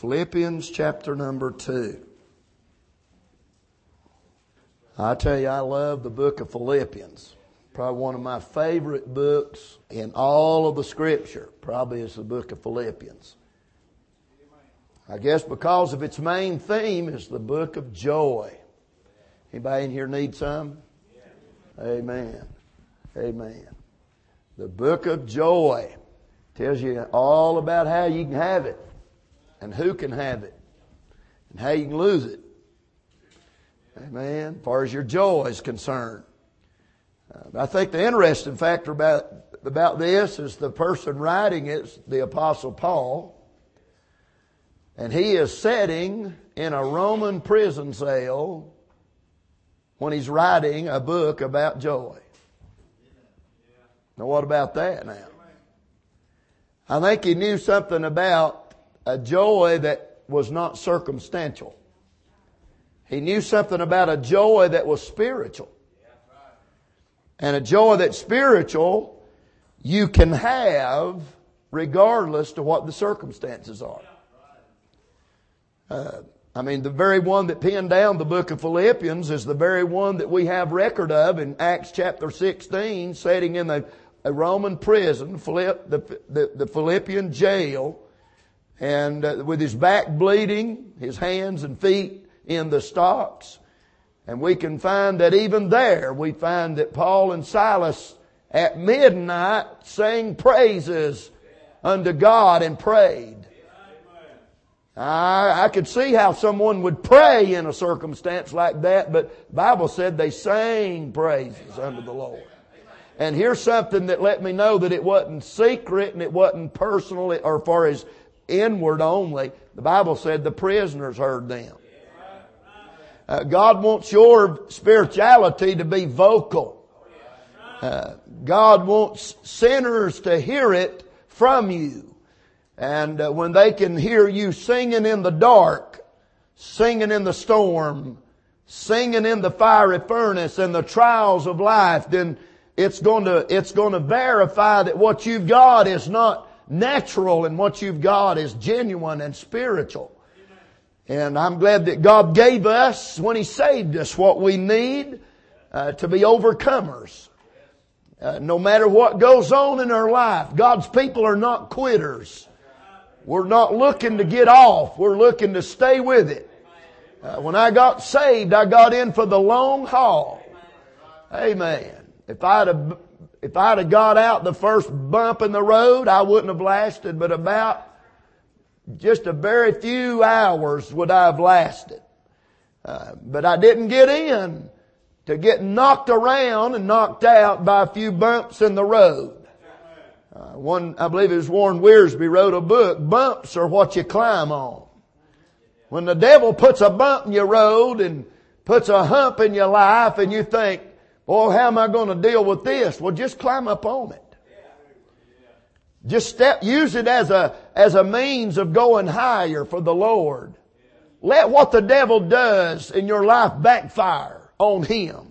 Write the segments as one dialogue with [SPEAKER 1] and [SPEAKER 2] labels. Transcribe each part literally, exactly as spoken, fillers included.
[SPEAKER 1] Philippians chapter number two. I tell you, I love the book of Philippians. Probably one of my favorite books in all of the Scripture. Probably is the book of Philippians. I guess because of its main theme is the book of joy. Anybody in here need some? Amen. Amen. The book of joy tells you all about how you can have it and who can have it and how you can lose it. Amen. As far as your joy is concerned. Uh, I think the interesting factor about, about this is the person writing it is the Apostle Paul. And he is sitting in a Roman prison cell when he's writing a book about joy. Now what about that now? I think he knew something about a joy that was not circumstantial. He knew something about a joy that was spiritual. And a joy that's spiritual you can have regardless to what the circumstances are. Uh, I mean, the very one that penned down the book of Philippians is the very one that we have record of in Acts chapter sixteen, sitting in a, a Roman prison, Philipp, the, the, the Philippian jail, and uh, with his back bleeding, his hands and feet in the stocks. And we can find that even there, we find that Paul and Silas at midnight sang praises unto God and prayed. I, I could see how someone would pray in a circumstance like that, but the Bible said they sang praises unto the Lord. And here's something that let me know that it wasn't secret and it wasn't personal or far as inward only. The Bible said the prisoners heard them. Uh, God wants your spirituality to be vocal. Uh, God wants sinners to hear it from you. And uh, when they can hear you singing in the dark, singing in the storm, singing in the fiery furnace and the trials of life, then it's going to, it's going to verify that what you've got is not natural and what you've got is genuine and spiritual. And I'm glad that God gave us, when He saved us, what we need uh, to be overcomers. Uh, no matter what goes on in our life, God's people are not quitters. We're not looking to get off. We're looking to stay with it. Uh, when I got saved, I got in for the long haul. Amen. If I'd have, if I'd have got out the first bump in the road, I wouldn't have lasted but about just a very few hours would I have lasted. Uh, but I didn't get in to get knocked around and knocked out by a few bumps in the road. Uh, one, I believe it was Warren Wiersbe wrote a book, Bumps Are What You Climb On. When the devil puts a bump in your road and puts a hump in your life and you think, boy, how am I going to deal with this? Well, just climb up on it. Just step, use it as a, as a means of going higher for the Lord. Let what the devil does in your life backfire on him.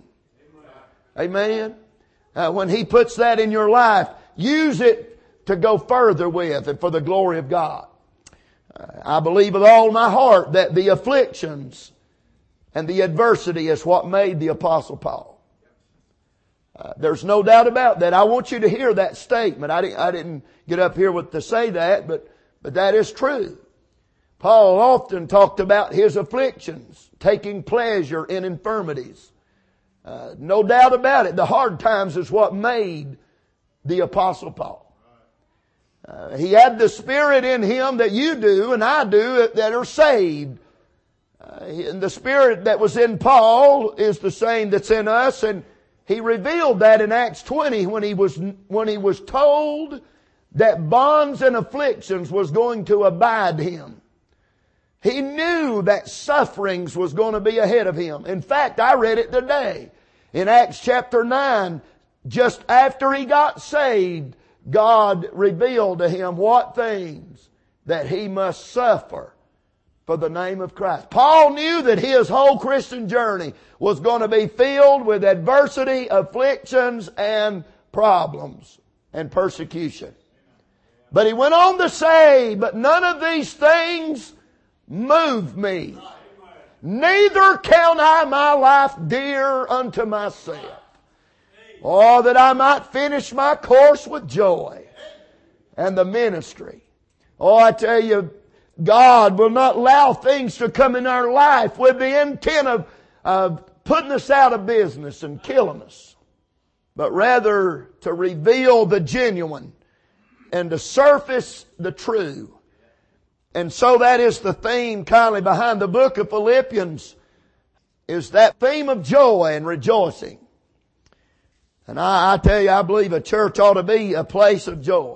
[SPEAKER 1] Amen. Uh, when he puts that in your life, use it to go further with and for the glory of God. Uh, I believe with all my heart that the afflictions and the adversity is what made the Apostle Paul. Uh, there's no doubt about that. I want you to hear that statement. I didn't, I didn't get up here with to say that, but, but that is true. Paul often talked about his afflictions, taking pleasure in infirmities. Uh, no doubt about it. The hard times is what made the Apostle Paul. Uh, he had the Spirit in him that you do and I do that are saved. Uh, and the Spirit that was in Paul is the same that's in us, and he revealed that in Acts twenty when he was, when he was told that bonds and afflictions was going to abide him. He knew that sufferings was going to be ahead of him. In fact, I read it today in Acts chapter nine. Just after he got saved, God revealed to him what things that he must suffer for the name of Christ. Paul knew that his whole Christian journey was going to be filled with adversity, afflictions, and problems and persecution. But he went on to say, but none of these things move me. Neither count I my life dear unto myself. Oh, that I might finish my course with joy and the ministry. Oh, I tell you, God will not allow things to come in our life with the intent of, of putting us out of business and killing us, but rather to reveal the genuine and to surface the true. And so that is the theme kindly behind the book of Philippians, is that theme of joy and rejoicing. And I, I tell you, I believe a church ought to be a place of joy.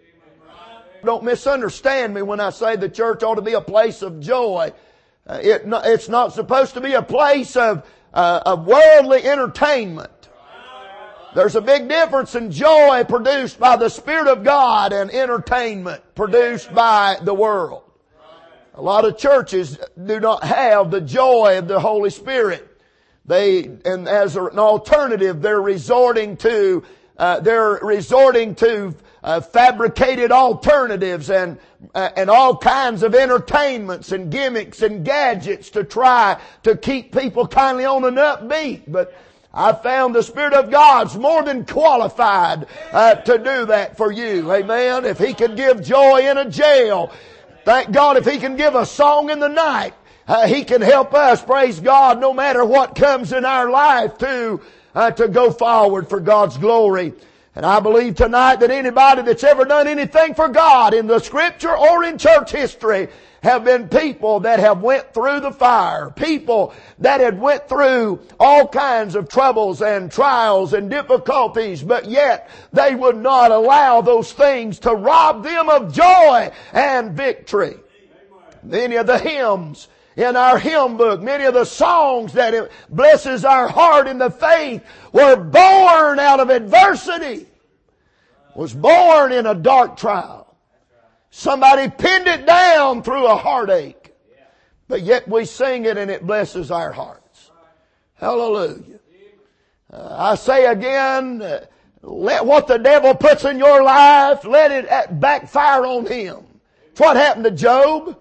[SPEAKER 1] Don't misunderstand me when I say the church ought to be a place of joy. Uh, it, it's not supposed to be a place of, uh, of worldly entertainment. There's a big difference in joy produced by the Spirit of God and entertainment produced by the world. A lot of churches do not have the joy of the Holy Spirit. They, and as an alternative, they're resorting to, uh, they're resorting to uh, fabricated alternatives and, uh, and all kinds of entertainments and gimmicks and gadgets to try to keep people kindly on an upbeat. But I found the Spirit of God's more than qualified uh, to do that for you. Amen. If He could give joy in a jail, thank God if He can give a song in the night, uh, He can help us, praise God, no matter what comes in our life to, uh, to go forward for God's glory. And I believe tonight that anybody that's ever done anything for God in the Scripture or in church history have been people that have went through the fire. People that had went through all kinds of troubles and trials and difficulties, but yet they would not allow those things to rob them of joy and victory. Many of the hymns in our hymn book, many of the songs that it blesses our heart in the faith were born out of adversity. Was born in a dark trial. Somebody pinned it down through a heartache. But yet we sing it and it blesses our hearts. Hallelujah. Uh, I say again, uh, let what the devil puts in your life, let it backfire on him. It's what happened to Job.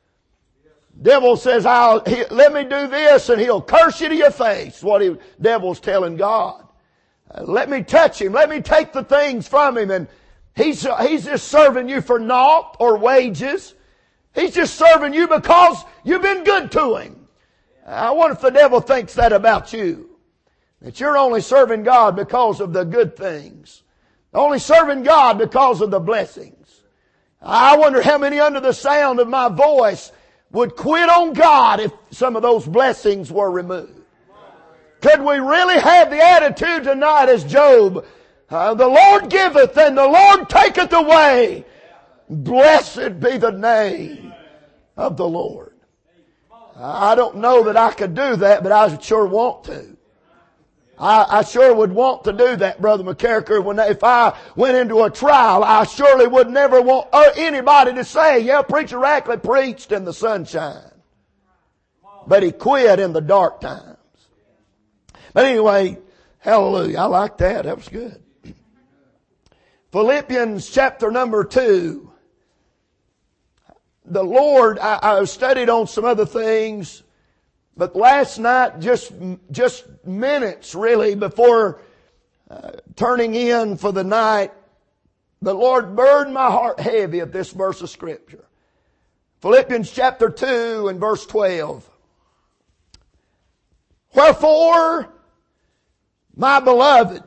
[SPEAKER 1] Devil says, I'll, he, let me do this and he'll curse you to your face. What the devil's telling God. Uh, let me touch him. Let me take the things from him. And he's, uh, he's just serving you for naught or wages. He's just serving you because you've been good to him. I wonder if the devil thinks that about you. That you're only serving God because of the good things. Only serving God because of the blessings. I wonder how many under the sound of my voice would quit on God if some of those blessings were removed. Could we really have the attitude tonight as Job, uh, the Lord giveth and the Lord taketh away. Blessed be the name of the Lord. I don't know that I could do that, but I sure want to. I, I sure would want to do that, Brother McCarricker. When if I went into a trial, I surely would never want anybody to say, yeah, Preacher Rackley preached in the sunshine. But he quit in the dark times. But anyway, hallelujah. I like that. That was good. Philippians chapter number two. The Lord, I, I studied on some other things. But last night, just just minutes really before uh, turning in for the night, the Lord burdened my heart heavy at this verse of Scripture. Philippians chapter two and verse twelve. Wherefore, my beloved,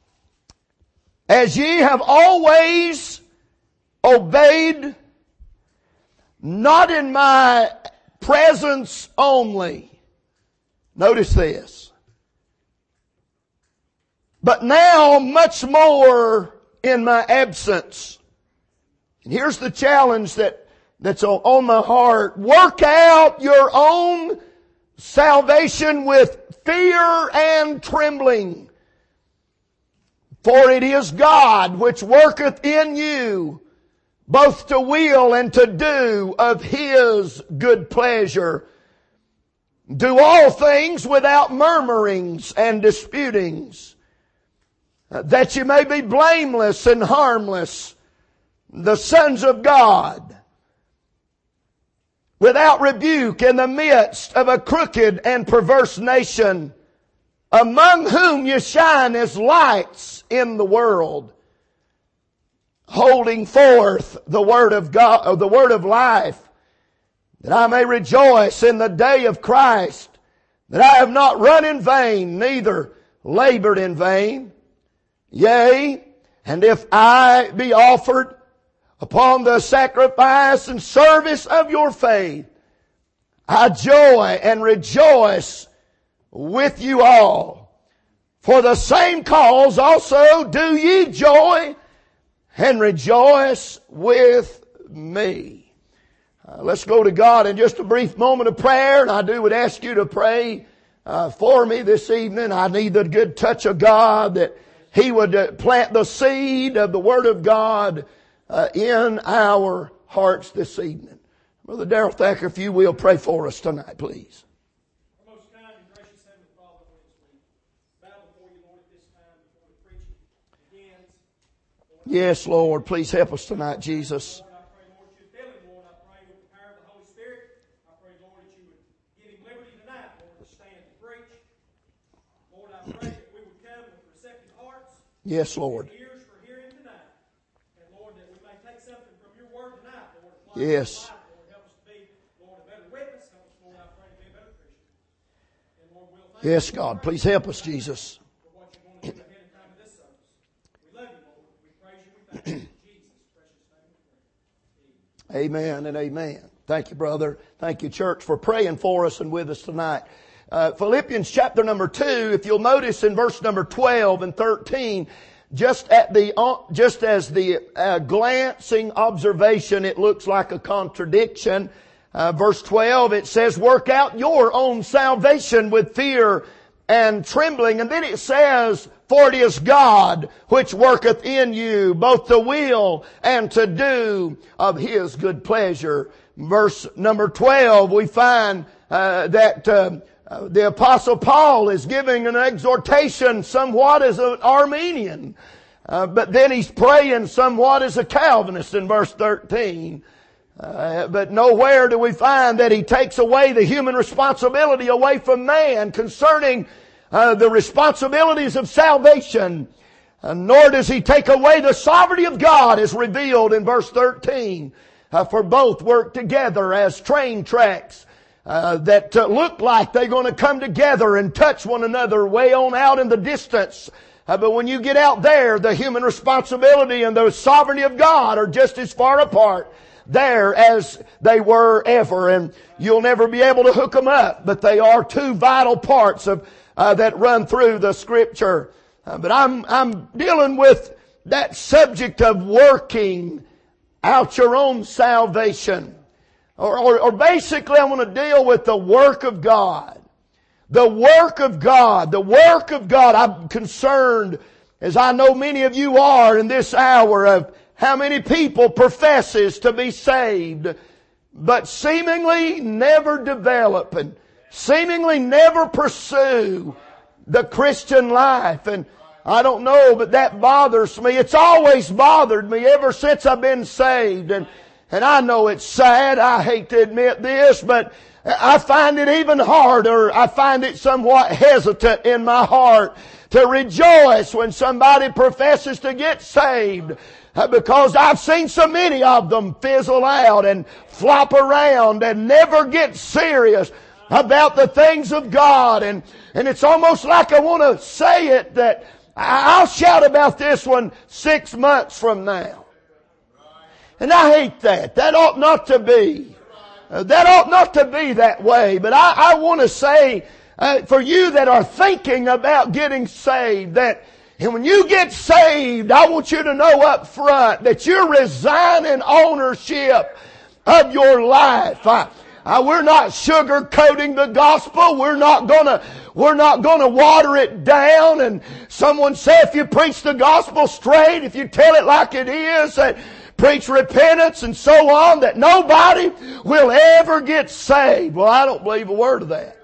[SPEAKER 1] as ye have always obeyed, not in my presence only. Notice this. But now much more in my absence. And here's the challenge that, that's on my heart. Work out your own salvation with fear and trembling. For it is God which worketh in you both to will and to do of His good pleasure. Do all things without murmurings and disputings, that you may be blameless and harmless, the sons of God, without rebuke in the midst of a crooked and perverse nation, among whom you shine as lights in the world, holding forth the word of God, or the word of life, that I may rejoice in the day of Christ, that I have not run in vain, neither labored in vain. Yea, and if I be offered upon the sacrifice and service of your faith, I joy and rejoice with you all. For the same cause also do ye joy and rejoice with me. Uh, let's go to God in just a brief moment of prayer, and I do would ask you to pray uh, for me this evening. I need the good touch of God, that He would uh, plant the seed of the Word of God uh, in our hearts this evening. Brother Darrell Thacker, if you will, pray for us tonight, please.
[SPEAKER 2] Our most kind and gracious Heavenly Father, we bow before you, Lord, at this time before the preaching begins. Lord,
[SPEAKER 1] Yes, Lord, please help us tonight, Jesus.
[SPEAKER 2] Lord, I pray, Lord, you'd fill him, Lord. I pray with the power of the Holy Spirit. I pray, Lord, that you would give him liberty tonight, Lord, to stand and preach. Lord, I pray that we would come with receptive hearts.
[SPEAKER 1] Yes, Lord.
[SPEAKER 2] And ears for hearing tonight. And Lord, that we may take something from your word tonight, Lord. Apply
[SPEAKER 1] Yes.
[SPEAKER 2] it to our life, Lord. Help us to be, Lord, a better witness. Help us, Lord, I pray, to be a better Christian. And Lord, we'll thank
[SPEAKER 1] Yes,
[SPEAKER 2] you
[SPEAKER 1] God, please help us, Jesus.
[SPEAKER 2] for what you're going to do ahead of time of this service. We love you, Lord. We praise you. We thank you. In Jesus' precious name we pray.
[SPEAKER 1] Amen
[SPEAKER 2] Amen.
[SPEAKER 1] and amen. Thank you, brother. Thank you, church, for praying for us and with us tonight. Uh, Philippians chapter number two, if you'll notice in verse number twelve and thirteen, just at the, uh, just as the uh, glancing observation, it looks like a contradiction. Uh, verse twelve, it says, work out your own salvation with fear and trembling. And then it says, for it is God which worketh in you both to will and to do of His good pleasure. Verse number twelve, we find uh, that uh, uh, the Apostle Paul is giving an exhortation somewhat as an Arminian. Uh, but then he's praying somewhat as a Calvinist in verse thirteen. Uh, but nowhere do we find that he takes away the human responsibility away from man concerning uh, the responsibilities of salvation. Uh, nor does he take away the sovereignty of God as revealed in verse thirteen. Uh, for both work together as train tracks uh, that uh, look like they're going to come together and touch one another way on out in the distance. Uh, but when you get out there, the human responsibility and the sovereignty of God are just as far apart there as they were ever. And you'll never be able to hook them up. But they are two vital parts of uh, that run through the Scripture. Uh, but I'm I'm dealing with that subject of working out your own salvation. Or, or, or basically I want to deal with the work of God. The work of God. The work of God. I'm concerned, as I know many of you are in this hour, of how many people professes to be saved, but seemingly never develop and seemingly never pursue the Christian life. And I don't know, but that bothers me. It's always bothered me ever since I've been saved. And, and I know it's sad. I hate to admit this, but I find it even harder. I find it somewhat hesitant in my heart to rejoice when somebody professes to get saved. Because I've seen so many of them fizzle out and flop around and never get serious about the things of God. And, and it's almost like I want to say it that I'll shout about this one six months from now. And I hate that. That ought not to be. Uh, that ought not to be that way. But I, I want to say uh, for you that are thinking about getting saved, that and when you get saved, I want you to know up front that you're resigning ownership of your life. I, I, we're not sugarcoating the gospel. We're not gonna, we're not gonna water it down. And someone said if you preach the gospel straight, if you tell it like it is, that preach repentance and so on, that nobody will ever get saved. Well, I don't believe a word of that.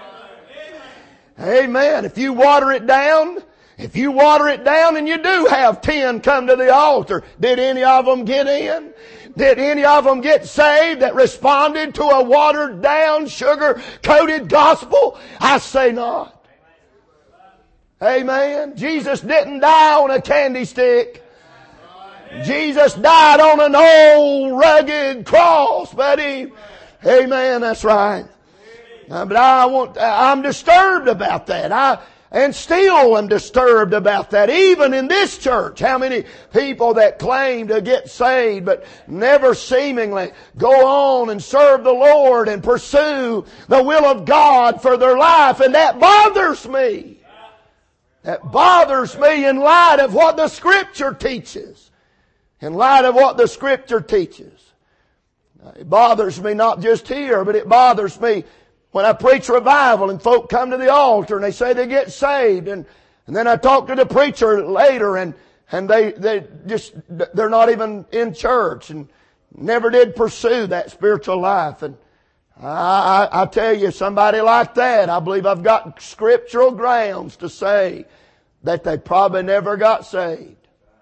[SPEAKER 1] Amen. If you water it down, If you water it down and you do have ten come to the altar, did any of them get in? Did any of them get saved that responded to a watered down, sugar-coated gospel? I say not. Amen. Jesus didn't die on a candy stick. Jesus died on an old rugged cross, buddy. Amen. That's right. Uh, but I want, I'm disturbed about that. I, and still am disturbed about that. Even in this church, how many people that claim to get saved but never seemingly go on and serve the Lord and pursue the will of God for their life. And that bothers me. That bothers me in light of what the Scripture teaches. In light of what the Scripture teaches. It bothers me not just here, but it bothers me when I preach revival and folk come to the altar and they say they get saved, and, and then I talk to the preacher later and, and they, they just, they're not even in church and never did pursue that spiritual life. And I, I, I tell you, somebody like that, I believe I've got scriptural grounds to say that they probably never got saved.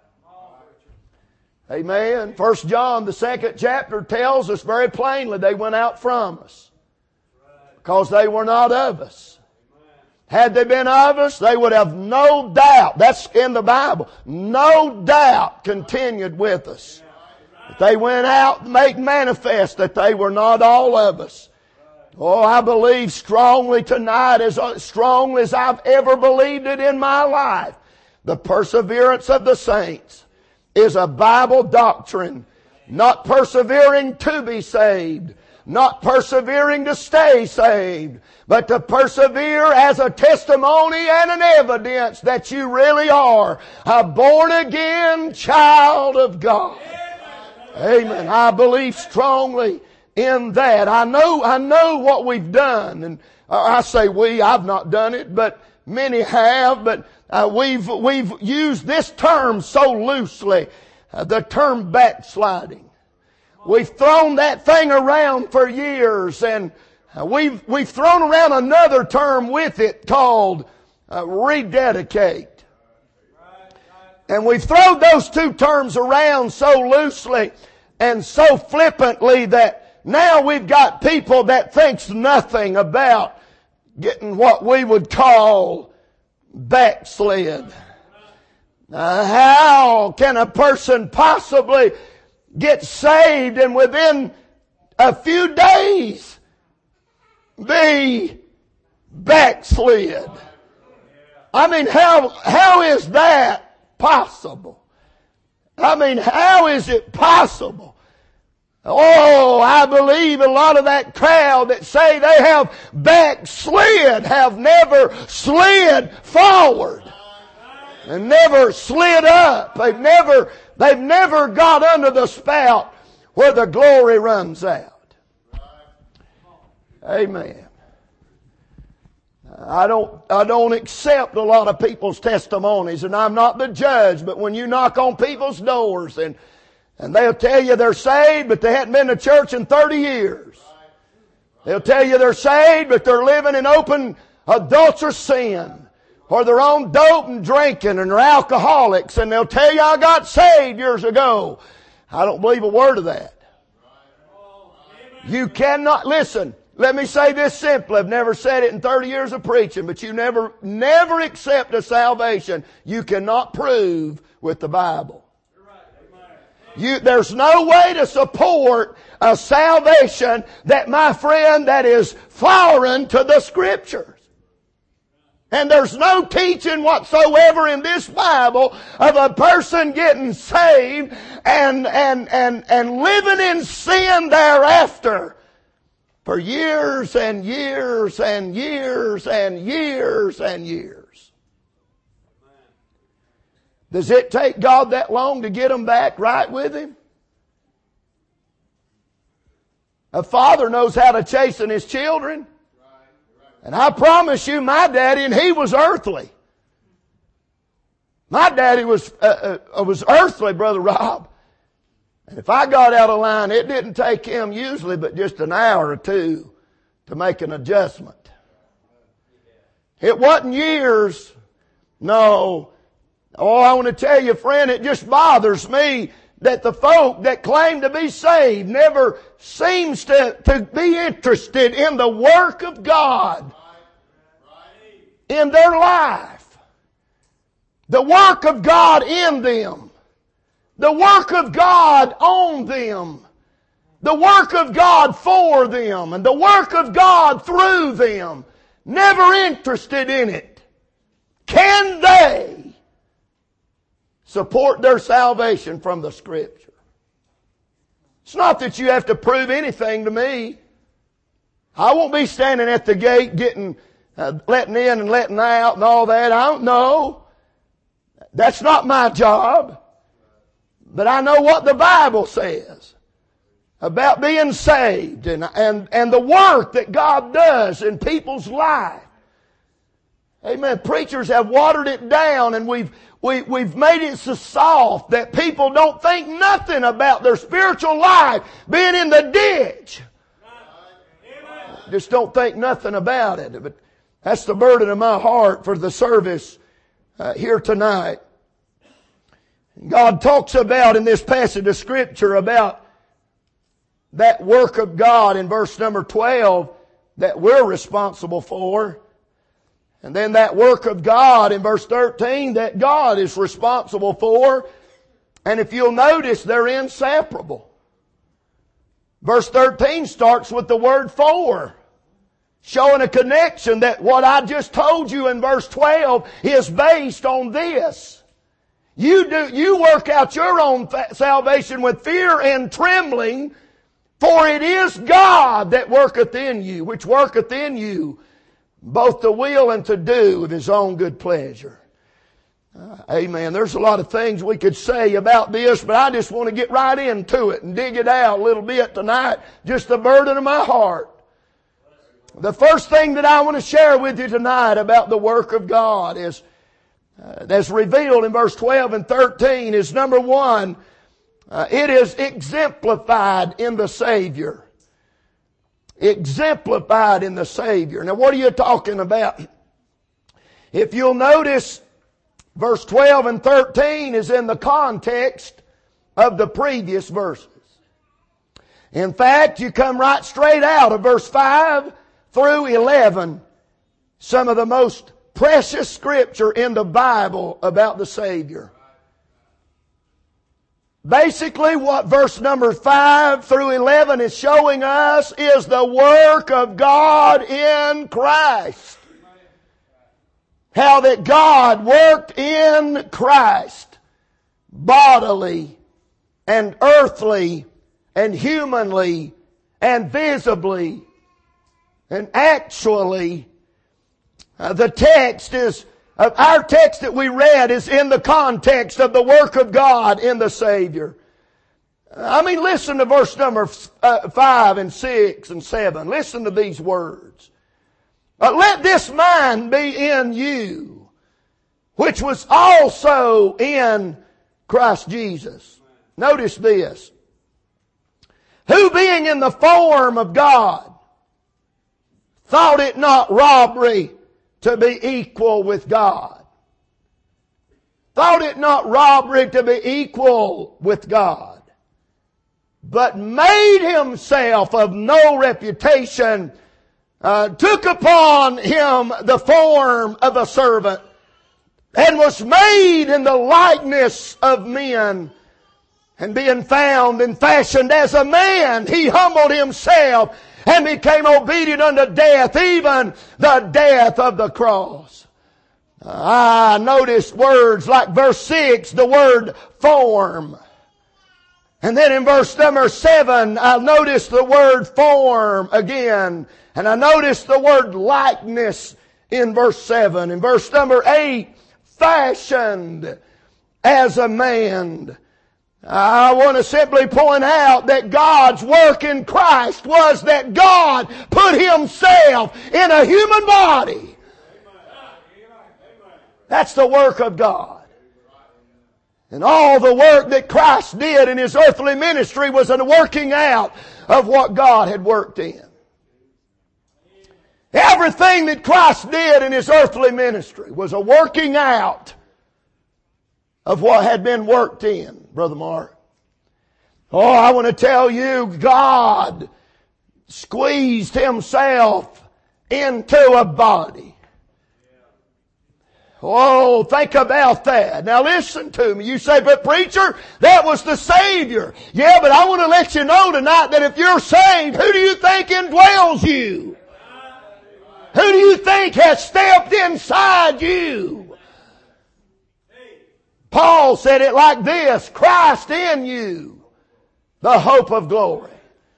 [SPEAKER 1] Amen. First John, the second chapter, tells us very plainly they went out from us. Because they were not of us. Had they been of us, they would have no doubt, that's in the Bible, no doubt continued with us. But they went out and made manifest that they were not all of us. Oh, I believe strongly tonight, as strongly as I've ever believed it in my life, the perseverance of the saints is a Bible doctrine, not persevering to be saved. Not persevering to stay saved, but to persevere as a testimony and an evidence that you really are a born-again child of God. Amen. I believe strongly in that. I know, I know what we've done. And I say we, I've not done it, but many have. But uh, we've, we've used this term so loosely, uh, the term backsliding. We've thrown that thing around for years, and we've we've thrown around another term with it called uh, rededicate. And we've thrown those two terms around so loosely and so flippantly that now we've got people that thinks nothing about getting what we would call backslid. Uh, how can a person possibly get saved and within a few days be backslid? I mean, how, how is that possible? I mean, how is it possible? Oh, I believe a lot of that crowd that say they have backslid have never slid forward and never slid up. They've never They've never got under the spout where the glory runs out. Amen. I don't, I don't accept a lot of people's testimonies, and I'm not the judge, but when you knock on people's doors and, and they'll tell you they're saved, but they hadn't been to church in thirty years. They'll tell you they're saved, but they're living in open adulterous sin. Or they're on dope and drinking and they're alcoholics, and they'll tell you I got saved years ago. I don't believe a word of that. You cannot, listen, let me say this simply. I've never said it in thirty years of preaching, but you never, never accept a salvation you cannot prove with the Bible. You, there's no way to support a salvation that, my friend, that is foreign to the Scriptures. And there's no teaching whatsoever in this Bible of a person getting saved and, and, and, and living in sin thereafter for years and years and years and years and years. Does it take God that long to get them back right with Him? A father knows how to chasten his children. And I promise you, my daddy, and he was earthly. My daddy was uh, uh, was earthly, Brother Rob. And if I got out of line, it didn't take him usually but just an hour or two to make an adjustment. It wasn't years. No. Oh, I want to tell you, friend, it just bothers me that the folk that claim to be saved never seems to, to be interested in the work of God in their life. The work of God in them. The work of God on them. The work of God for them. And the work of God through them. Never interested in it. Can they support their salvation from the Scripture? It's not that you have to prove anything to me. I won't be standing at the gate getting, uh, letting in and letting out and all that. I don't know. That's not my job. But I know what the Bible says about being saved and, and, and the work that God does in people's life. Amen. Preachers have watered it down, and we've we, we've made it so soft that people don't think nothing about their spiritual life being in the ditch. Just don't think nothing about it. But that's the burden of my heart for the service uh, here tonight. God talks about in this passage of Scripture about that work of God in verse number twelve that we're responsible for. And then that work of God in verse thirteen that God is responsible for. And if you'll notice, they're inseparable. Verse thirteen starts with the word for, showing a connection that what I just told you in verse twelve is based on this. You do, you work out your own salvation with fear and trembling, for it is God that worketh in you, which worketh in you both to will and to do of His own good pleasure. Uh, amen. There's a lot of things we could say about this, but I just want to get right into it and dig it out a little bit tonight. Just the burden of my heart. The first thing that I want to share with you tonight about the work of God is, uh, that's revealed in verse twelve and thirteen, is number one, uh, it is exemplified in the Savior. Exemplified in the Savior. Now what are you talking about? If you'll notice, verse twelve and thirteen is in the context of the previous verses. In fact, you come right straight out of verse five through eleven, some of the most precious Scripture in the Bible about the Savior. Basically, what verse number five through eleven is showing us is the work of God in Christ. How that God worked in Christ bodily and earthly and humanly and visibly and actually. Uh, the text is, uh, our text that we read is in the context of the work of God in the Savior. I mean, listen to verse number uh, five and six and seven. Listen to these words. Uh, Let this mind be in you, which was also in Christ Jesus. Notice this. Who being in the form of God, thought it not robbery to be equal with God. Thought it not robbery to be equal with God. But made Himself of no reputation, uh, took upon Him the form of a servant, and was made in the likeness of men. And being found and fashioned as a man, He humbled Himself and became obedient unto death, even the death of the cross. I ah, noticed words like verse six, the word form. And then in verse number seven, I noticed the word form again. And I noticed the word likeness in verse seven. In verse number eight, fashioned as a man. I want to simply point out that God's work in Christ was that God put Himself in a human body. That's the work of God. And all the work that Christ did in His earthly ministry was a working out of what God had worked in. Everything that Christ did in His earthly ministry was a working out of what had been worked in, Brother Mark. Oh, I want to tell you, God squeezed Himself into a body. Oh, think about that. Now listen to me. You say, but preacher, that was the Savior. Yeah, but I want to let you know tonight that if you're saved, who do you think indwells you? Who do you think has stepped inside you? Paul said it like this, Christ in you, the hope of glory.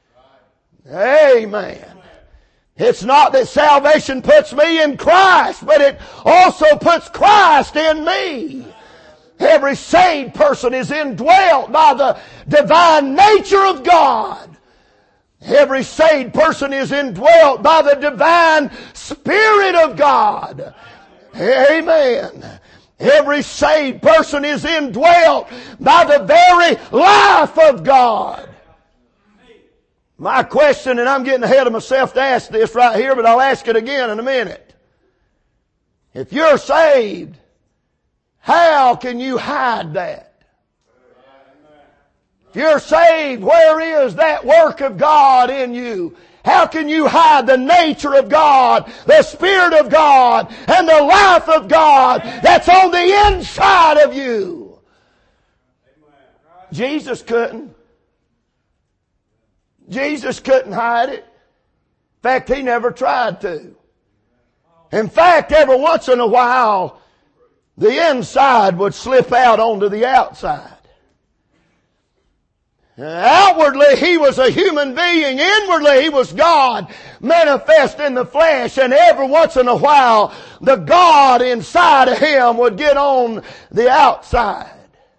[SPEAKER 1] Amen. It's not that salvation puts me in Christ, but it also puts Christ in me. Every saved person is indwelt by the divine nature of God. Every saved person is indwelt by the divine Spirit of God. Amen. Every saved person is indwelt by the very life of God. My question, and I'm getting ahead of myself to ask this right here, but I'll ask it again in a minute. If you're saved, how can you hide that? If you're saved, where is that work of God in you? How can you hide the nature of God, the Spirit of God, and the life of God that's on the inside of you? Jesus couldn't. Jesus couldn't hide it. In fact, He never tried to. In fact, every once in a while, the inside would slip out onto the outside. Outwardly, He was a human being. Inwardly, He was God manifest in the flesh. And every once in a while, the God inside of Him would get on the outside.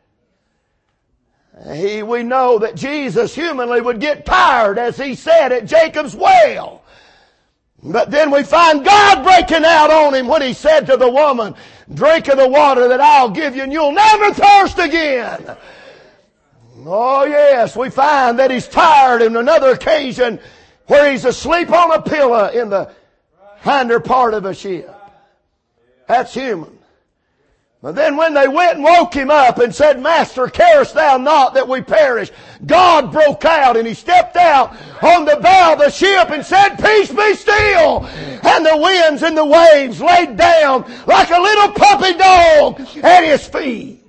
[SPEAKER 1] He, we know that Jesus humanly would get tired, as He said at Jacob's well. But then we find God breaking out on Him when He said to the woman, drink of the water that I'll give you and you'll never thirst again. Oh yes, we find that He's tired in another occasion where He's asleep on a pillow in the hinder part of a ship. That's human. But then when they went and woke Him up and said, Master, carest thou not that we perish? God broke out and He stepped out on the bow of the ship and said, peace be still. And the winds and the waves laid down like a little puppy dog at His feet.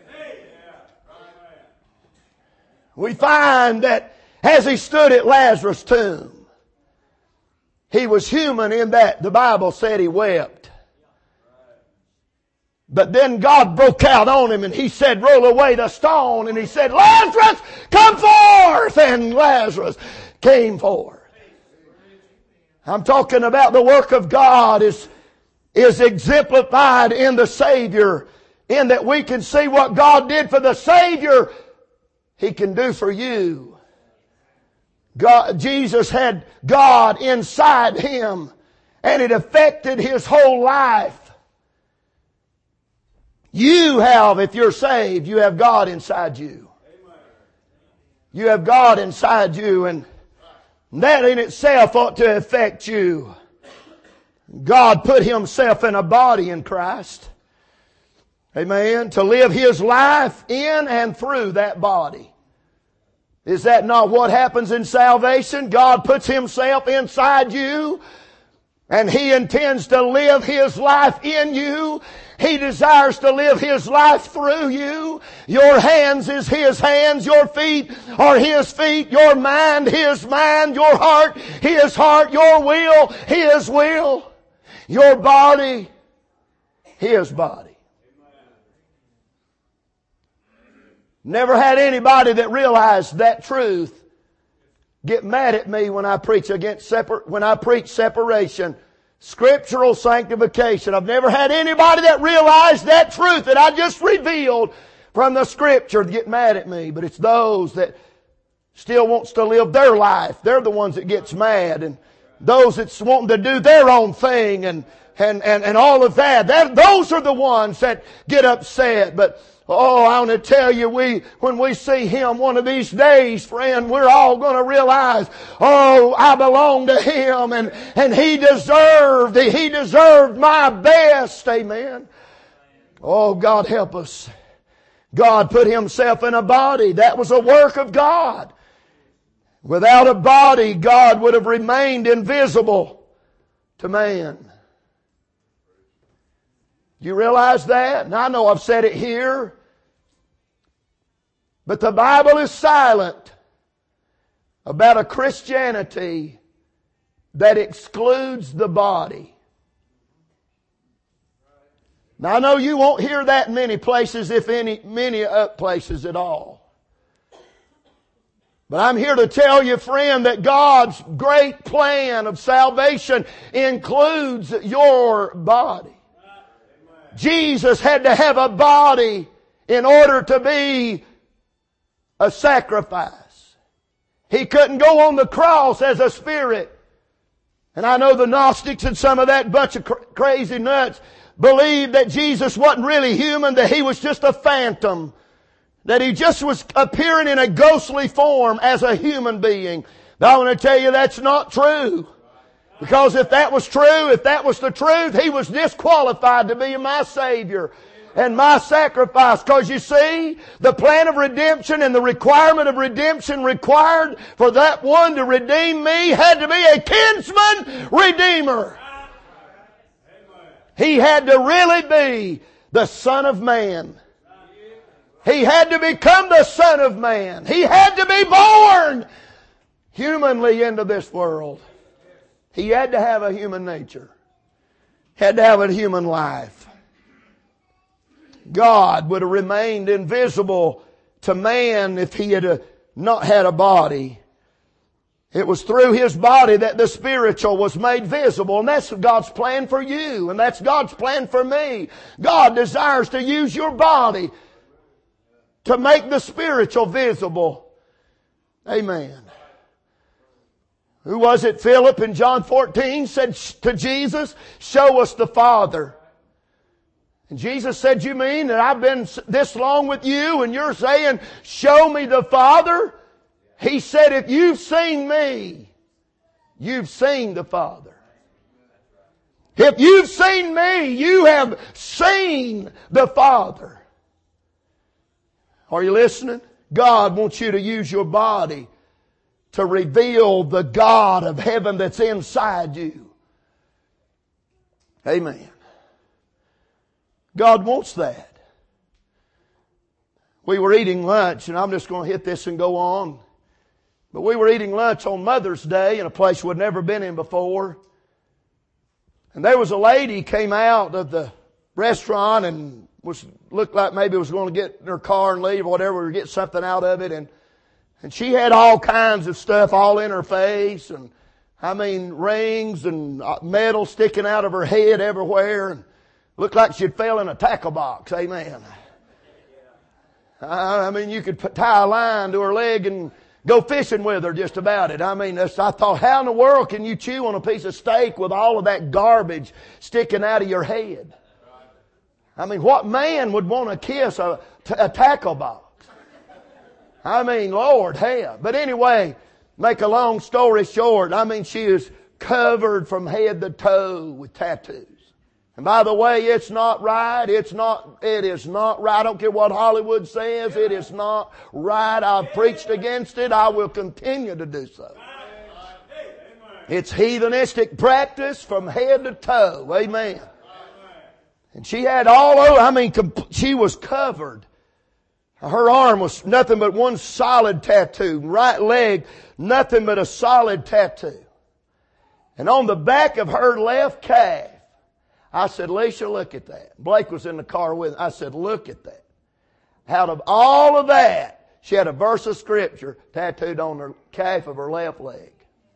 [SPEAKER 1] We find that as He stood at Lazarus' tomb, He was human in that the Bible said He wept. But then God broke out on Him and He said, roll away the stone. And He said, Lazarus, come forth. And Lazarus came forth. I'm talking about the work of God is, is exemplified in the Savior, in that we can see what God did for the Savior, He can do for you. God, Jesus had God inside Him, and it affected His whole life. You have, if you're saved, you have God inside you. You have God inside you, and that in itself ought to affect you. God put Himself in a body in Christ. Amen. To live His life in and through that body. Is that not what happens in salvation? God puts Himself inside you, and He intends to live His life in you. He desires to live His life through you. Your hands is His hands. Your feet are His feet. Your mind, His mind. Your heart, His heart. Your will, His will. Your body, His body. Never had anybody that realized that truth get mad at me when I preach against separ- when I preach separation. Scriptural sanctification. I've never had anybody that realized that truth that I just revealed from the Scripture to get mad at me. But it's those that still wants to live their life. They're the ones that gets mad. And those that's wanting to do their own thing and, and, and, and all of that. that. Those are the ones that get upset. But oh, I want to tell you, we, when we see Him one of these days, friend, we're all going to realize, oh, I belong to Him and, and He deserved, He deserved my best. Amen. Oh, God help us. God put Himself in a body. That was a work of God. Without a body, God would have remained invisible to man. You realize that? And I know I've said it here, but the Bible is silent about a Christianity that excludes the body. Now I know you won't hear that in many places, if any, many places at all. But I'm here to tell you, friend, that God's great plan of salvation includes your body. Jesus had to have a body in order to be a sacrifice. He couldn't go on the cross as a spirit. And I know the Gnostics and some of that bunch of cr- crazy nuts believed that Jesus wasn't really human, that He was just a phantom, that He just was appearing in a ghostly form as a human being. But I want to tell you that's not true. Because if that was true, if that was the truth, He was disqualified to be my Savior and my sacrifice. Because you see, the plan of redemption and the requirement of redemption required for that one to redeem me had to be a kinsman redeemer. He had to really be the Son of Man. He had to become the Son of Man. He had to be born humanly into this world. He had to have a human nature. Had to have a human life. God would have remained invisible to man if He had not had a body. It was through His body that the spiritual was made visible. And that's God's plan for you. And that's God's plan for me. God desires to use your body to make the spiritual visible. Amen. Who was it? Philip in John fourteen said to Jesus, "Show us the Father." And Jesus said, "You mean that I've been this long with you and you're saying, 'Show me the Father'?" He said, "If you've seen me, you've seen the Father." If you've seen me, you have seen the Father. Are you listening? God wants you to use your body to reveal the God of heaven that's inside you. Amen. God wants that. We were eating lunch, and I'm just going to hit this and go on. But we were eating lunch on Mother's Day in a place we'd never been in before. And there was a lady came out of the restaurant and was looked like maybe was going to get in her car and leave or whatever, or get something out of it. And And she had all kinds of stuff all in her face, and I mean rings and metal sticking out of her head everywhere, and looked like she'd fell in a tackle box. Amen. I mean, you could put, tie a line to her leg and go fishing with her just about it. I mean, that's, I thought, how in the world can you chew on a piece of steak with all of that garbage sticking out of your head? I mean, what man would want to kiss a, a tackle box? I mean, Lord, hell. But anyway, make a long story short, I mean, she is covered from head to toe with tattoos. And by the way, it's not right. It's not, it is not right. I don't care what Hollywood says. It is not right. I've preached against it. I will continue to do so. It's heathenistic practice from head to toe. Amen. And she had all over, I mean, she was covered. Her arm was nothing but one solid tattoo. Right leg, nothing but a solid tattoo. And on the back of her left calf, I said, "Alicia, look at that." Blake was in the car with me. I said, "Look at that." Out of all of that, she had a verse of Scripture tattooed on her calf of her left leg.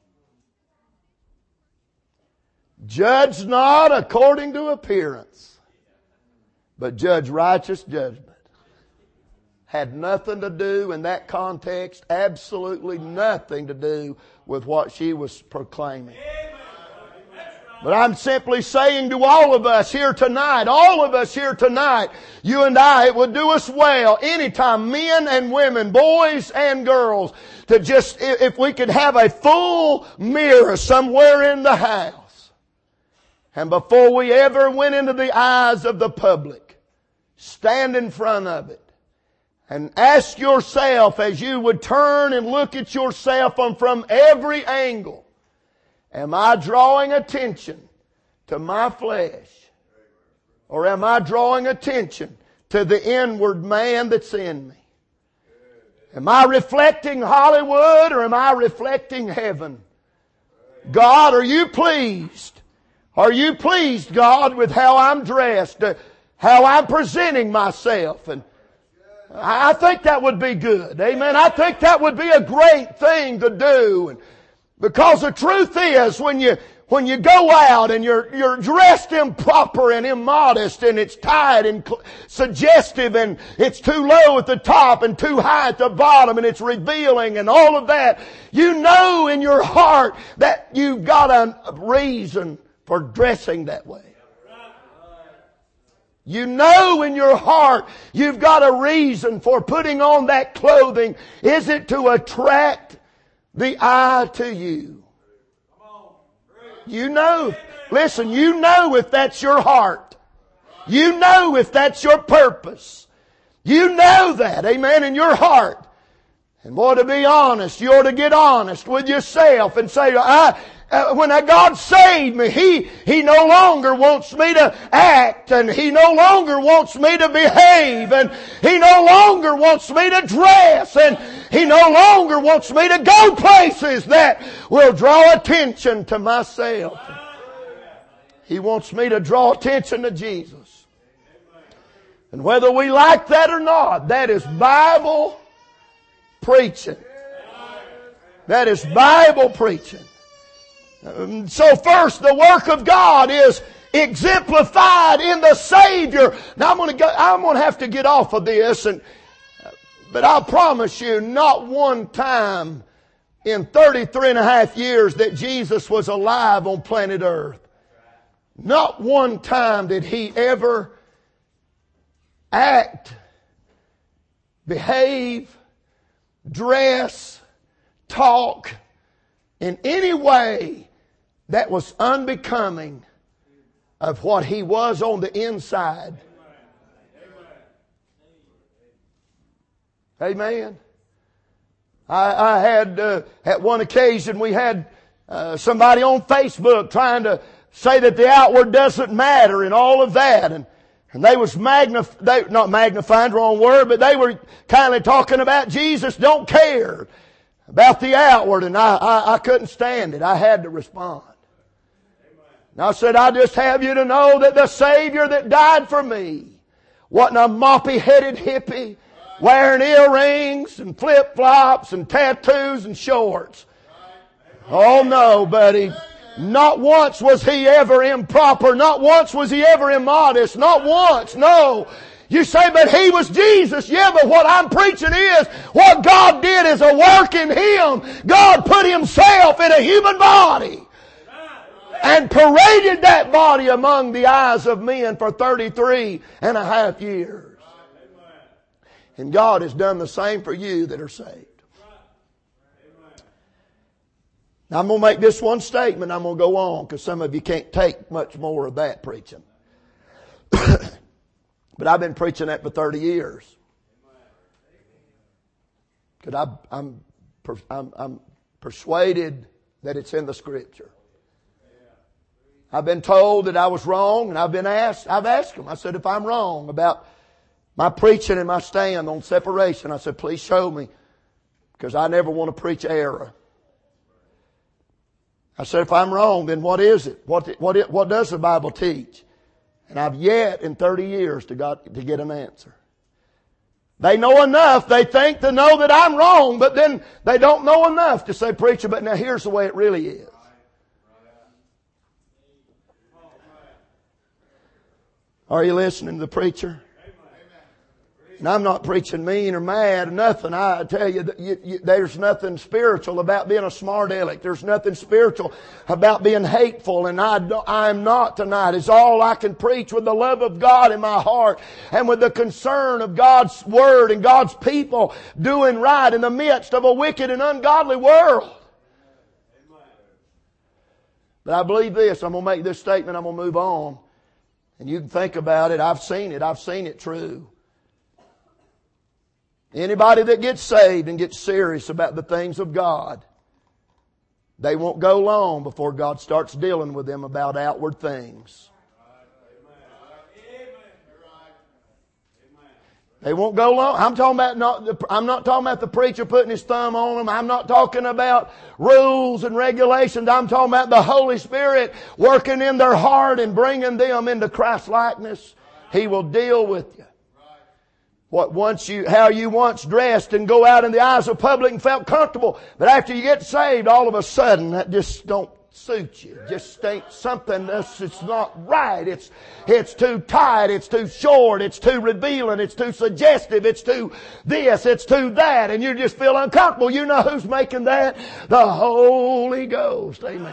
[SPEAKER 1] "Judge not according to appearance, but judge righteous judgment." Had nothing to do in that context, absolutely nothing to do with what she was proclaiming. But I'm simply saying to all of us here tonight, all of us here tonight, you and I, it would do us well anytime, men and women, boys and girls, to just, if we could have a full mirror somewhere in the house. And before we ever went into the eyes of the public, stand in front of it And ask yourself as you would turn and look at yourself from, from every angle, am I drawing attention to my flesh? Or am I drawing attention to the inward man that's in me? Am I reflecting Hollywood or am I reflecting heaven? God, are you pleased? Are you pleased, God, with how I'm dressed, uh, how I'm presenting myself? And I think that would be good. Amen. I think that would be a great thing to do. And because the truth is, when you when you go out and you're you're dressed improper and immodest and it's tight and cl- suggestive and it's too low at the top and too high at the bottom and it's revealing and all of that, you know in your heart that you've got a reason for dressing that way. You know in your heart you've got a reason for putting on that clothing. Is it to attract the eye to you? You know. Listen, you know if that's your heart. You know if that's your purpose. You know that, amen, in your heart. And boy, to be honest, you ought to get honest with yourself and say, I... Uh, when God saved me, He, He no longer wants me to act, and He no longer wants me to behave, and He no longer wants me to dress, and He no longer wants me to go places that will draw attention to myself. He wants me to draw attention to Jesus. And whether we like that or not, that is Bible preaching. That is Bible preaching. So first, the work of God is exemplified in the Savior. Now I'm going to go, I'm going to have to get off of this, and but I promise you, not one time in thirty-three and a half years that Jesus was alive on planet Earth, not one time did He ever act, behave, dress, talk in any way that was unbecoming of what He was on the inside. Amen. I, I had, uh, at one occasion, we had uh, somebody on Facebook trying to say that the outward doesn't matter and all of that. And, and they was magnif- they, not magnifying, wrong word, but they were kind of talking about Jesus don't care about the outward. And I, I, I couldn't stand it. I had to respond. And I said, I just have you to know that the Savior that died for me wasn't a moppy-headed hippie wearing earrings and flip-flops and tattoos and shorts. Oh no, buddy. Not once was He ever improper. Not once was He ever immodest. Not once, no. You say, but He was Jesus. Yeah, but what I'm preaching is what God did is a work in Him. God put Himself in a human body and paraded that body among the eyes of men for thirty-three and a half years. And God has done the same for you that are saved. Now I'm going to make this one statement. I'm going to go on because some of you can't take much more of that preaching. But I've been preaching that for thirty years. Because I'm, I'm, I'm persuaded that it's in the Scripture. I've been told that I was wrong, and I've been asked, I've asked them, I said, if I'm wrong about my preaching and my stand on separation, I said, please show me, because I never want to preach error. I said, if I'm wrong, then what is it? What, what, what does the Bible teach? And I've yet in thirty years to, got, to get an answer. They know enough, they think to know that I'm wrong, but then they don't know enough to say, preacher, but now here's the way it really is. Are you listening to the preacher? And I'm not preaching mean or mad or nothing. I tell you, that you, you, there's nothing spiritual about being a smart aleck. There's nothing spiritual about being hateful. And I, I'm not tonight. It's all I can preach with the love of God in my heart and with the concern of God's Word and God's people doing right in the midst of a wicked and ungodly world. But I believe this. I'm going to make this statement. I'm going to move on. And you can think about it. I've seen it. I've seen it true. Anybody that gets saved and gets serious about the things of God, they won't go long before God starts dealing with them about outward things. They won't go long. I'm talking about not, I'm not talking about the preacher putting his thumb on them. I'm not talking about rules and regulations. I'm talking about the Holy Spirit working in their heart and bringing them into Christ likeness. He will deal with you. What once you, how you once dressed and go out in the eyes of public and felt comfortable. But after you get saved, all of a sudden that just don't suit you. Just ain't something that's, it's not right. It's, it's too tight. It's too short. It's too revealing. It's too suggestive. It's too this. It's too that. And you just feel uncomfortable. You know who's making that? The Holy Ghost. Amen.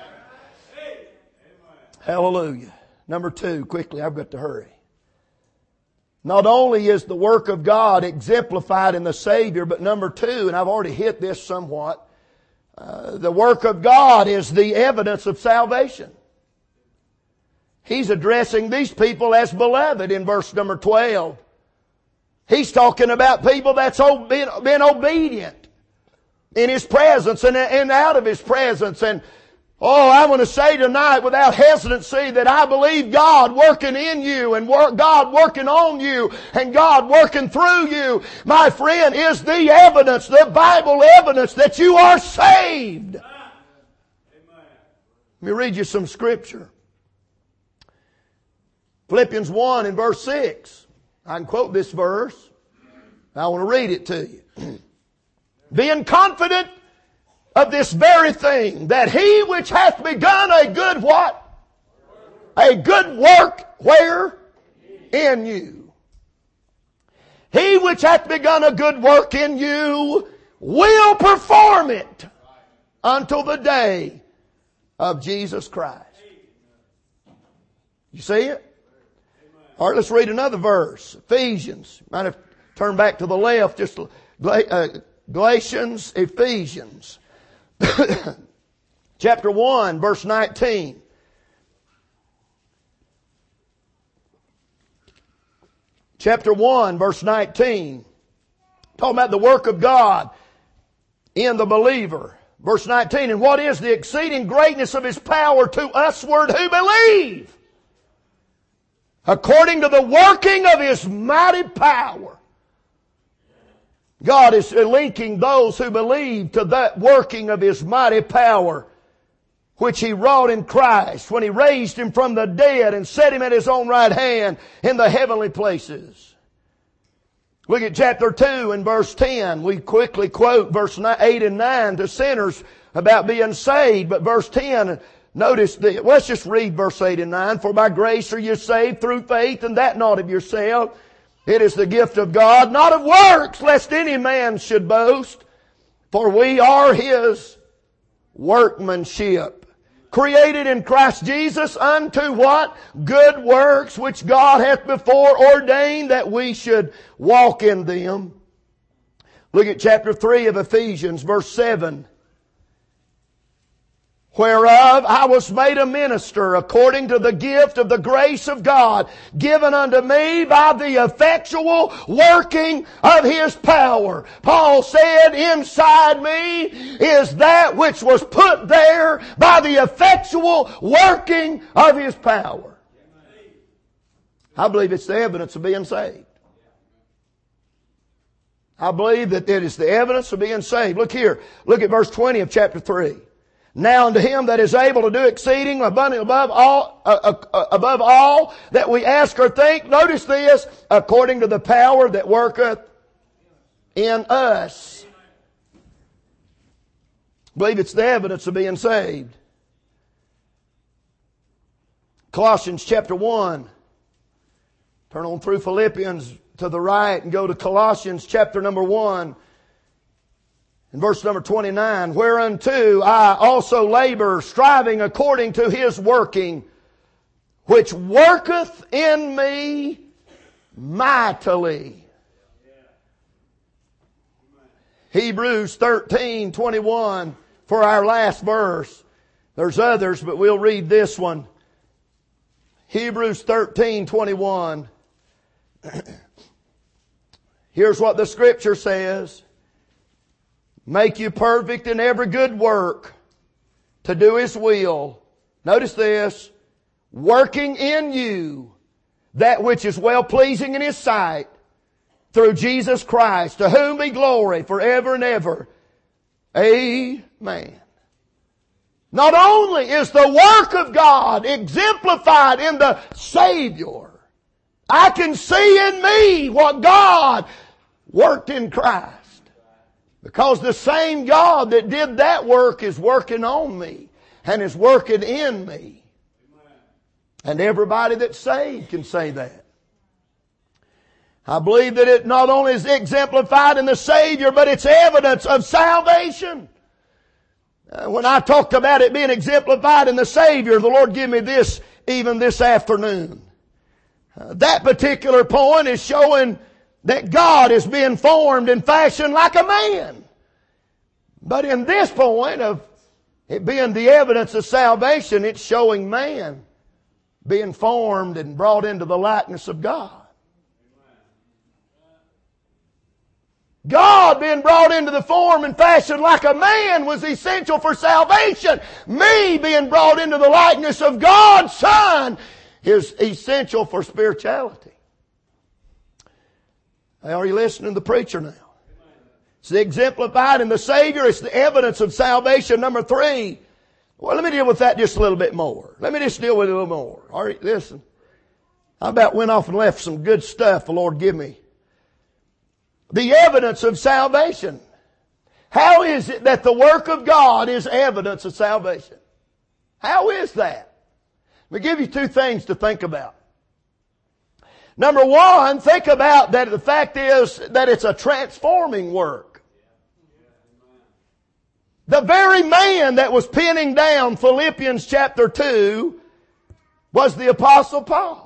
[SPEAKER 1] Hallelujah. Number two, quickly, I've got to hurry. Not only is the work of God exemplified in the Savior, but number two, and I've already hit this somewhat, Uh, the work of God is the evidence of salvation. He's addressing these people as beloved in verse number twelve. He's talking about people that's been, been obedient in His presence and, and out of His presence. And oh, I want to say tonight without hesitancy that I believe God working in you and work, God working on you and God working through you, my friend, is the evidence, the Bible evidence that you are saved. Amen. Let me read you some scripture. Philippians one and verse six. I can quote this verse. I want to read it to you. Being confident of this very thing, that He which hath begun a good what? A good work where? In you. He which hath begun a good work in you will perform it until the day of Jesus Christ. You see it? All right, let's read another verse. Ephesians. Might have turned back to the left. Just uh, Galatians, Ephesians. Chapter one, verse nineteen. Chapter one, verse nineteen. Talking about the work of God in the believer. Verse nineteen. And what is the exceeding greatness of His power to usward who believe? According to the working of His mighty power. God is linking those who believe to that working of His mighty power, which He wrought in Christ when He raised Him from the dead and set Him at His own right hand in the heavenly places. Look at chapter two and verse ten. We quickly quote verse eight and nine to sinners about being saved, but verse ten, notice the, let's just read verse eight and nine. For by grace are you saved through faith, and that not of yourself. It is the gift of God, not of works, lest any man should boast. For we are His workmanship, created in Christ Jesus unto what? Good works, which God hath before ordained that we should walk in them. Look at chapter three of Ephesians, verse seven. Whereof I was made a minister according to the gift of the grace of God given unto me by the effectual working of His power. Paul said, inside me is that which was put there by the effectual working of His power. I believe it's the evidence of being saved. I believe that it is the evidence of being saved. Look here. Look at verse twenty of chapter three. Now unto Him that is able to do exceeding abundantly above all, uh, uh, above all that we ask or think. Notice this, according to the power that worketh in us. I believe it's the evidence of being saved. Colossians chapter one. Turn on through Philippians to the right and go to Colossians chapter number one. In verse number twenty-nine, whereunto I also labor, striving according to His working, which worketh in me mightily. Hebrews thirteen twenty-one for our last verse. There's others, but we'll read this one. Hebrews thirteen twenty-one. Here's what the Scripture says. Make you perfect in every good work to do His will. Notice this. Working in you that which is well-pleasing in His sight through Jesus Christ, to whom be glory forever and ever. Amen. Not only is the work of God exemplified in the Savior, I can see in me what God worked in Christ. Because the same God that did that work is working on me and is working in me. And everybody that's saved can say that. I believe that it not only is exemplified in the Savior, but it's evidence of salvation. Uh, when I talked about it being exemplified in the Savior, the Lord gave me this even this afternoon. Uh, that particular point is showing that God is being formed and fashioned like a man. But in this point of it being the evidence of salvation, it's showing man being formed and brought into the likeness of God. God being brought into the form and fashion like a man was essential for salvation. Me being brought into the likeness of God's Son is essential for spirituality. Are you listening to the preacher now? It's exemplified in the Savior. It's the evidence of salvation. Number three. Well, let me deal with that just a little bit more. Let me just deal with it a little more. All right, listen. I about went off and left some good stuff the Lord give me. The evidence of salvation. How is it that the work of God is evidence of salvation? How is that? Let me give you two things to think about. Number one, think about that the fact is that it's a transforming work. The very man that was penning down Philippians chapter two was the Apostle Paul.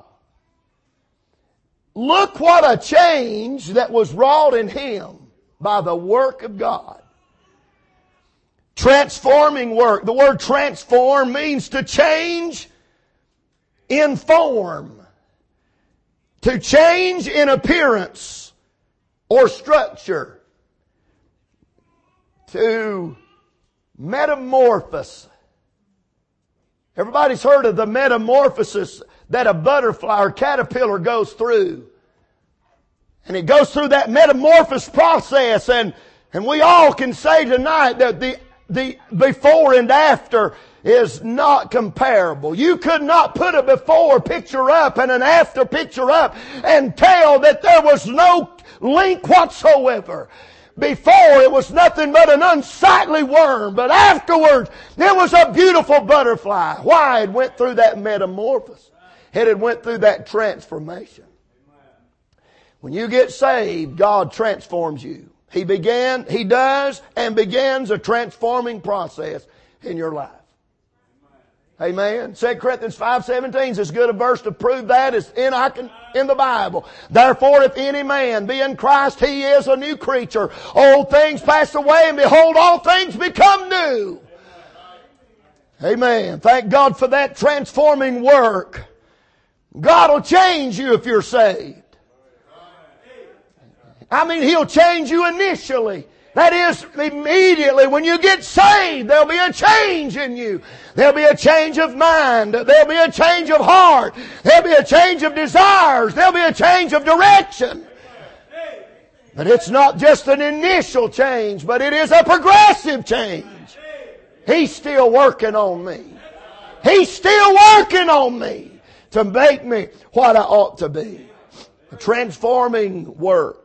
[SPEAKER 1] Look what a change that was wrought in him by the work of God. Transforming work. The word transform means to change in form. To change in appearance or structure. To metamorphose. Everybody's heard of the metamorphosis that a butterfly or caterpillar goes through. And it goes through that metamorphosis process, and, and we all can say tonight that the, the before and after is not comparable. You could not put a before picture up and an after picture up and tell that there was no link whatsoever. Before it was nothing but an unsightly worm, but afterwards it was a beautiful butterfly. Why? It went through that metamorphosis. It had went through that transformation. When you get saved, God transforms you. He began, He does and begins a transforming process in your life. Amen. Second Corinthians five seventeen is as good a verse to prove that as in, I can, in the Bible. Therefore, if any man be in Christ, he is a new creature. Old things pass away, and behold, all things become new. Amen. Thank God for that transforming work. God will change you if you're saved. I mean, He'll change you initially. That is, immediately when you get saved, there'll be a change in you. There'll be a change of mind. There'll be a change of heart. There'll be a change of desires. There'll be a change of direction. But it's not just an initial change, but it is a progressive change. He's still working on me. He's still working on me to make me what I ought to be. A transforming work.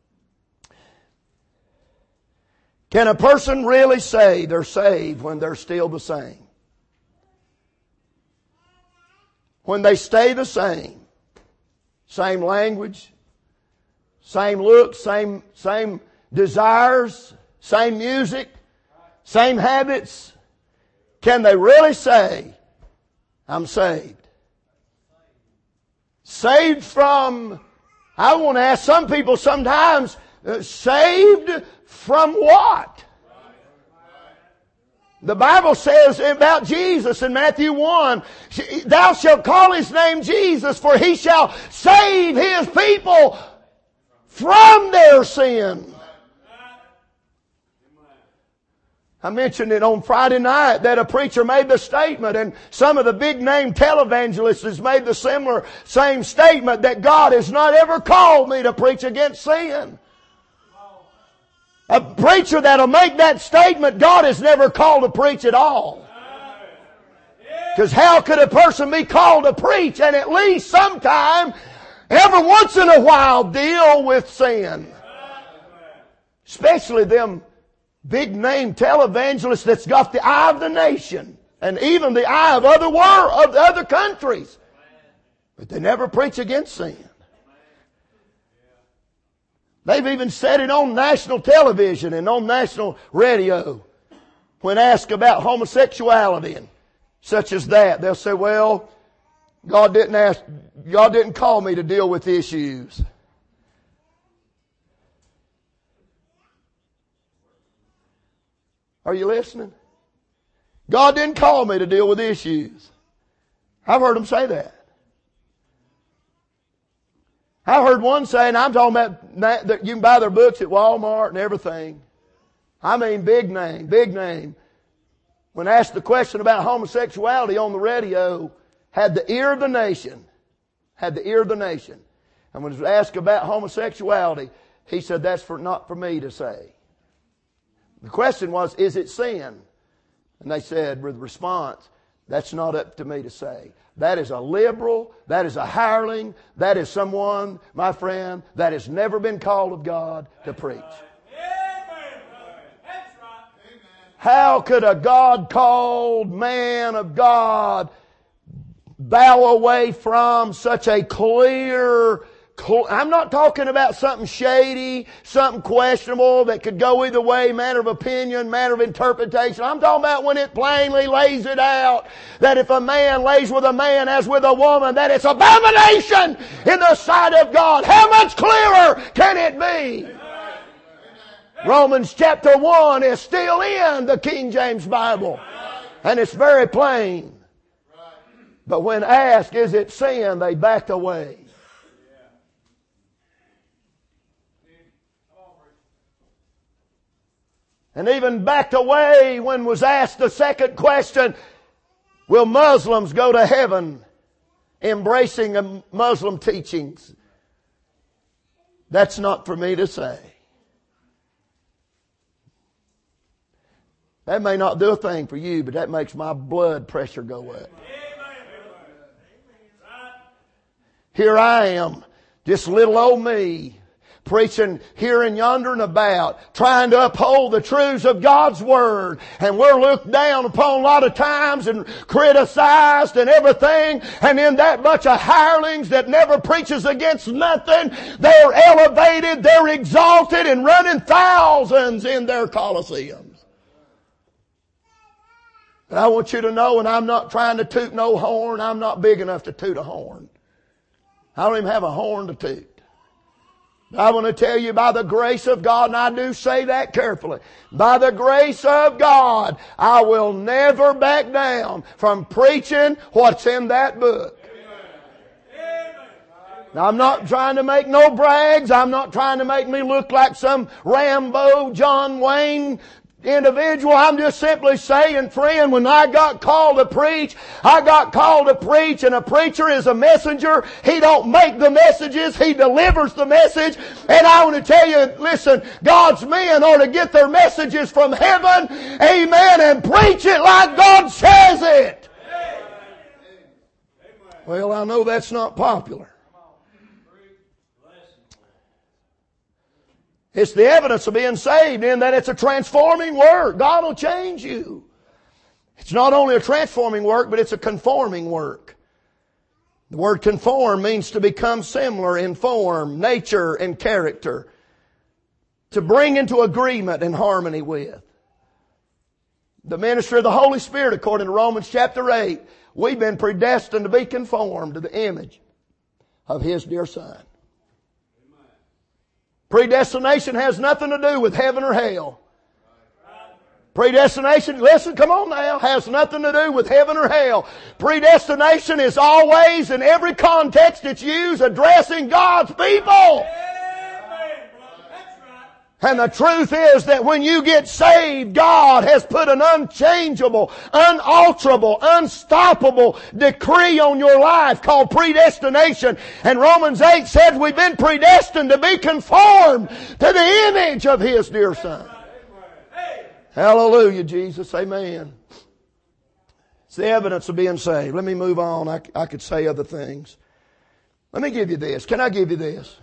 [SPEAKER 1] Can a person really say they're saved when they're still the same? When they stay the same. Same language, same looks, same, same desires, same music, same habits. Can they really say, I'm saved? Saved from, I want to ask some people sometimes, uh, saved from what? The Bible says about Jesus in Matthew one, thou shalt call His name Jesus, for He shall save His people from their sin. I mentioned it on Friday night that a preacher made the statement, and some of the big name televangelists has made the similar same statement, that God has not ever called me to preach against sin. A preacher that'll make that statement, God has never called to preach at all. Because how could a person be called to preach and at least sometime, every once in a while, deal with sin? Especially them big name televangelists that's got the eye of the nation and even the eye of other world, of other countries. But they never preach against sin. They've even said it on national television and on national radio when asked about homosexuality and such as that. They'll say, well, God didn't ask, God didn't call me to deal with issues. Are you listening? God didn't call me to deal with issues. I've heard them say that. I've heard one say, and I'm talking about that you can buy their books at Walmart and everything. I mean big name, big name. When asked the question about homosexuality on the radio, had the ear of the nation. Had the ear of the nation. And when he was asked about homosexuality, he said, that's for not for me to say. The question was, is it sin? And they said with response, that's not up to me to say. That is a liberal, that is a hireling, that is someone, my friend, that has never been called of God to preach. How could a God-called man of God bow away from such a clear, clear, I'm not talking about something shady, something questionable that could go either way, matter of opinion, matter of interpretation. I'm talking about when it plainly lays it out that if a man lays with a man as with a woman, that it's abomination in the sight of God. How much clearer can it be? Romans chapter one is still in the King James Bible. And it's very plain. But when asked, is it sin, they backed away. And even backed away when was asked the second question, will Muslims go to heaven embracing Muslim teachings? That's not for me to say. That may not do a thing for you, but that makes my blood pressure go up. Here I am, just little old me, preaching here and yonder and about, trying to uphold the truths of God's Word. And we're looked down upon a lot of times and criticized and everything. And then that bunch of hirelings that never preaches against nothing, they're elevated, they're exalted and running thousands in their coliseums. But I want you to know, and I'm not trying to toot no horn, I'm not big enough to toot a horn. I don't even have a horn to toot. But I want to tell you, by the grace of God, and I do say that carefully, by the grace of God, I will never back down from preaching what's in that book. Now, I'm not trying to make no brags. I'm not trying to make me look like some Rambo, John Wayne individual. I'm just simply saying, friend, when I got called to preach, I got called to preach, and a preacher is a messenger. He don't make the messages, he delivers the message. And I want to tell you, listen, God's men ought to get their messages from heaven, amen, and preach it like God says it. Well, I know that's not popular. It's the evidence of being saved in that it's a transforming work. God will change you. It's not only a transforming work, but it's a conforming work. The word conform means to become similar in form, nature, and character. To bring into agreement and harmony with. The ministry of the Holy Spirit, according to Romans chapter eight, we've been predestined to be conformed to the image of His dear Son. Predestination has nothing to do with heaven or hell. Predestination, listen, come on now, has nothing to do with heaven or hell. Predestination is always, in every context it's used, addressing God's people. And the truth is that when you get saved, God has put an unchangeable, unalterable, unstoppable decree on your life called predestination. And Romans eight said we've been predestined to be conformed to the image of His dear Son. Hallelujah, Jesus. Amen. It's the evidence of being saved. Let me move on. I, I could say other things. Let me give you this. Can I give you this?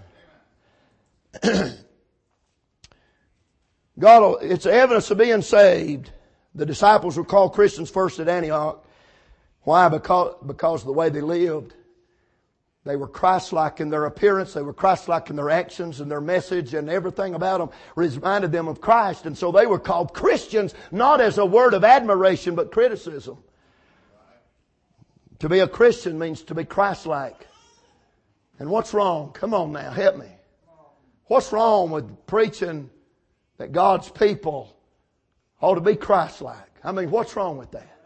[SPEAKER 1] God, it's evidence of being saved. The disciples were called Christians first at Antioch. Why? Because, because of the way they lived. They were Christ-like in their appearance. They were Christ-like in their actions and their message, and everything about them reminded them of Christ. And so they were called Christians, not as a word of admiration, but criticism. To be a Christian means to be Christ-like. And what's wrong? Come on now, help me. What's wrong with preaching that God's people ought to be Christ-like? I mean, what's wrong with that?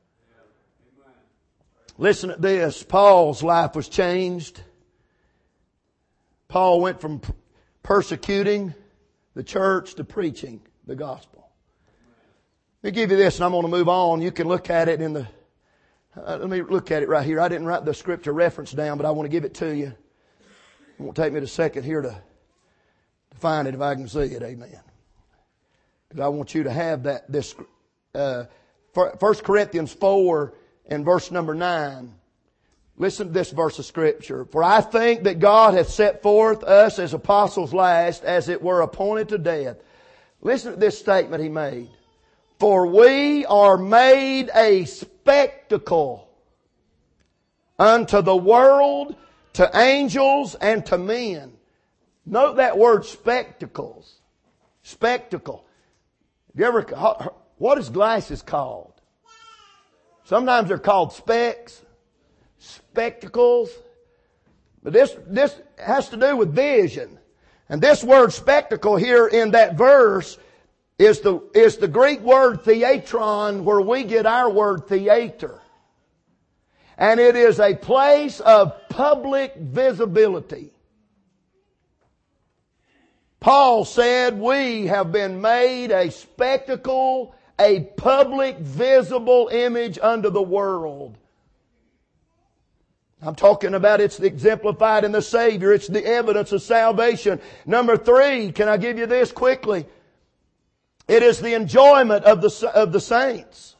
[SPEAKER 1] Listen to this. Paul's life was changed. Paul went from persecuting the church to preaching the gospel. Let me give you this, and I'm going to move on. You can look at it in the... Uh, let me look at it right here. I didn't write the scripture reference down, but I want to give it to you. It won't take me a second here to, to find it if I can see it. Amen. Because I want you to have that. This uh, First Corinthians four and verse number nine. Listen to this verse of Scripture. For I think that God hath set forth us as apostles last, as it were appointed to death. Listen to this statement he made. For we are made a spectacle unto the world, to angels, and to men. Note that word spectacles. Spectacle. Have you ever, what is glasses called? Sometimes they're called specs, spectacles. But this, this has to do with vision. And this word spectacle here in that verse is the, is the Greek word theatron, where we get our word theater. And it is a place of public visibility. Paul said, we have been made a spectacle, a public visible image unto the world. I'm talking about it's exemplified in the Savior. It's the evidence of salvation. Number three, can I give you this quickly? It is the enjoyment of the, of the saints.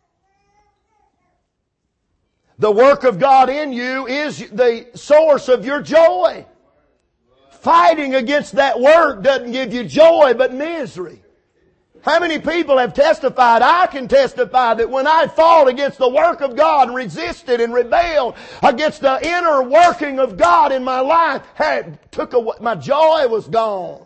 [SPEAKER 1] The work of God in you is the source of your joy. Fighting against that work doesn't give you joy, but misery. How many people have testified? I can testify that when I fought against the work of God and resisted and rebelled against the inner working of God in my life, hey, took away, my joy was gone.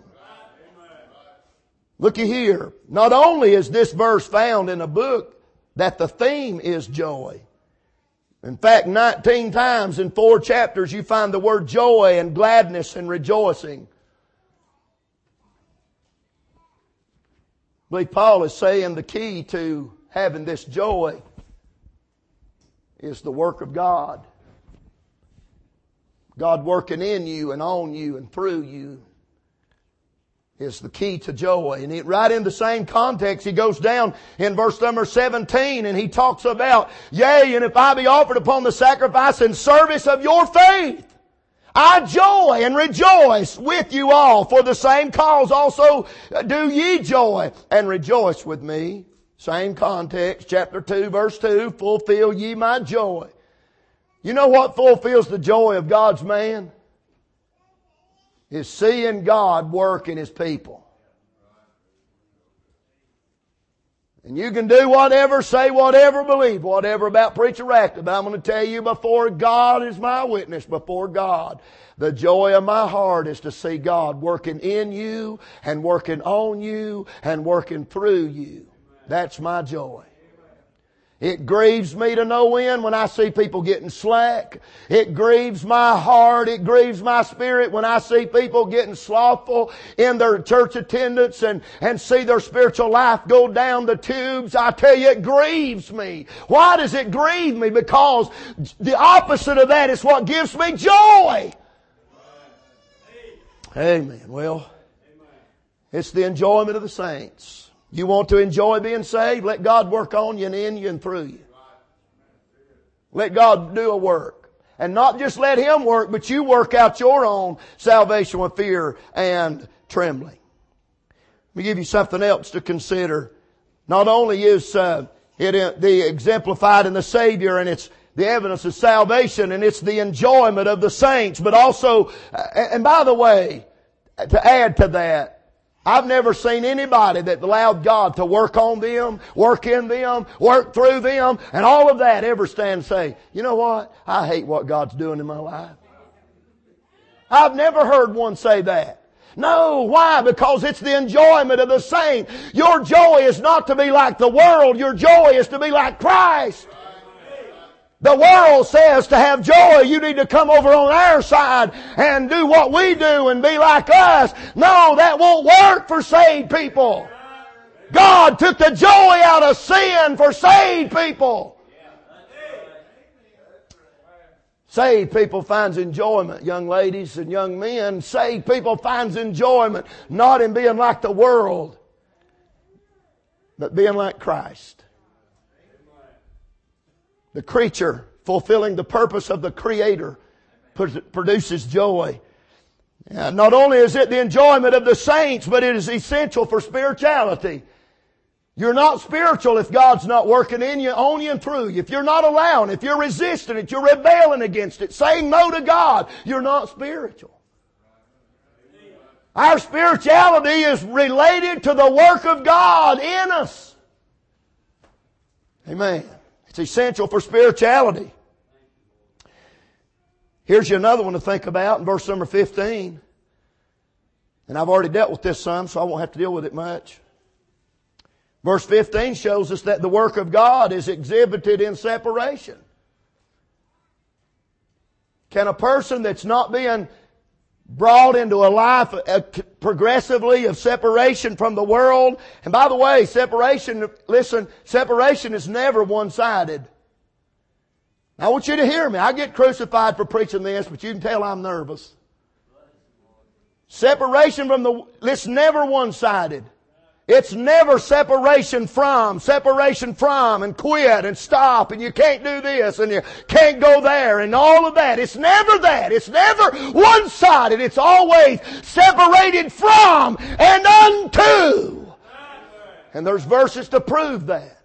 [SPEAKER 1] Looky here. Not only is this verse found in a book that the theme is joy. In fact, nineteen times in four chapters you find the word joy and gladness and rejoicing. I believe Paul is saying the key to having this joy is the work of God. God working in you and on you and through you is the key to joy. And it, right in the same context, he goes down in verse number seventeen and he talks about, yea, and if I be offered upon the sacrifice and service of your faith, I joy and rejoice with you all. For the same cause also do ye joy and rejoice with me. Same context, chapter two, verse two, fulfill ye my joy. You know what fulfills the joy of God's man? Is seeing God work in His people. And you can do whatever, say whatever, believe whatever about Preacher Ratcliffe. But I'm going to tell you before God is my witness, before God, the joy of my heart is to see God working in you and working on you and working through you. That's my joy. It grieves me to no end when I see people getting slack. It grieves my heart. It grieves my spirit when I see people getting slothful in their church attendance and, and see their spiritual life go down the tubes. I tell you, it grieves me. Why does it grieve me? Because the opposite of that is what gives me joy. Amen. Well, It's the enjoyment of the saints. You want to enjoy being saved? Let God work on you and in you and through you. Let God do a work. And not just let Him work, but you work out your own salvation with fear and trembling. Let me give you something else to consider. Not only is uh, it the exemplified in the Savior, and it's the evidence of salvation, and it's the enjoyment of the saints, but also, and by the way, to add to that, I've never seen anybody that allowed God to work on them, work in them, work through them, and all of that ever stand and say, you know what? I hate what God's doing in my life. I've never heard one say that. No, why? Because it's the enjoyment of the saint. Your joy is not to be like the world. Your joy is to be like Christ. The world says to have joy, you need to come over on our side and do what we do and be like us. No, that won't work for saved people. God took the joy out of sin for saved people. Saved people finds enjoyment, young ladies and young men. Saved people finds enjoyment not in being like the world, but being like Christ. The creature fulfilling the purpose of the Creator produces joy. And not only is it the enjoyment of the saints, but it is essential for spirituality. You're not spiritual if God's not working in you, on you, and through you. If you're not allowing, if you're resisting it, you're rebelling against it, saying no to God, you're not spiritual. Our spirituality is related to the work of God in us. Amen. It's essential for spirituality. Here's you another one to think about in verse number fifteen. And I've already dealt with this some, so I won't have to deal with it much. Verse fifteen shows us that the work of God is exhibited in separation. Can a person that's not being brought into a life progressively of separation from the world. And by the way, separation, listen, separation is never one-sided. I want you to hear me. I get crucified for preaching this, but you can tell I'm nervous. Separation from the, it's never one-sided. It's never separation from, separation from, and quit, and stop, and you can't do this, and you can't go there, and all of that. It's never that. It's never one-sided. It's always separated from and unto. And there's verses to prove that.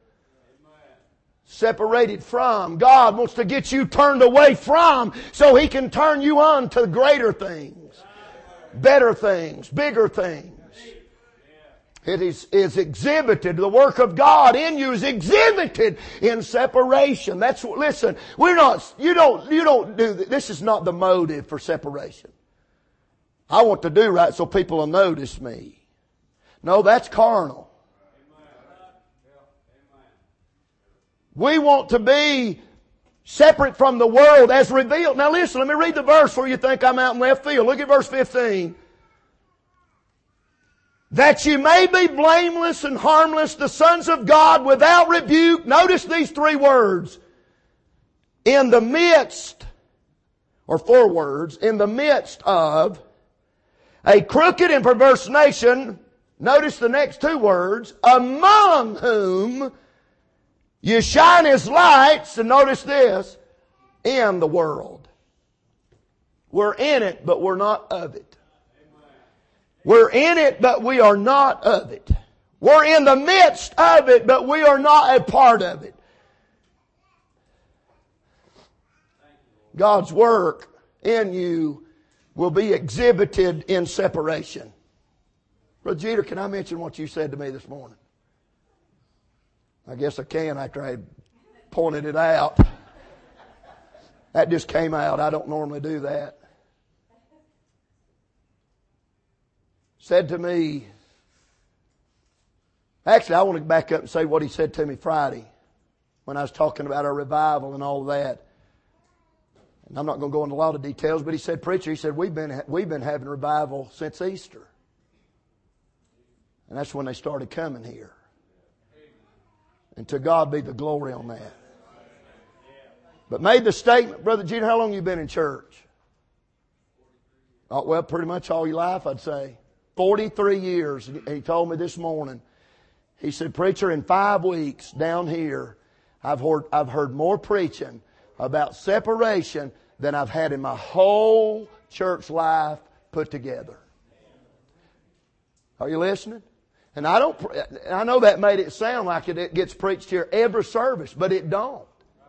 [SPEAKER 1] Separated from. God wants to get you turned away from so He can turn you on to greater things, better things, bigger things. It is, is exhibited. The work of God in you is exhibited in separation. That's what, listen, we're not, you don't, you don't do this. This is not the motive for separation. I want to do right so people will notice me. No, that's carnal. We want to be separate from the world as revealed. Now listen, let me read the verse where you think I'm out in left field. Look at verse fifteen. That you may be blameless and harmless, the sons of God, without rebuke. Notice these three words. In the midst, or four words, in the midst of a crooked and perverse nation. Notice the next two words. Among whom you shine as lights, and notice this, in the world. We're in it, but we're not of it. We're in it, but we are not of it. We're in the midst of it, but we are not a part of it. God's work in you will be exhibited in separation. Brother Jeter, can I mention what you said to me this morning? I guess I can after I pointed it out. That just came out. I don't normally do that. Said to me, actually I want to back up and say what he said to me Friday when I was talking about our revival and all that. And I'm not going to go into a lot of details, but he said, preacher, he said, we've been, we've been having revival since Easter. And that's when they started coming here. And to God be the glory on that. But made the statement, Brother Jeter, how long you been in church? Oh, well, pretty much all your life, I'd say. forty-three years. He told me this morning. He said, preacher, in five weeks down here, I've heard, I've heard more preaching about separation than I've had in my whole church life put together. Are you listening? And I don't, I know that made it sound like it, it gets preached here every service, but it don't.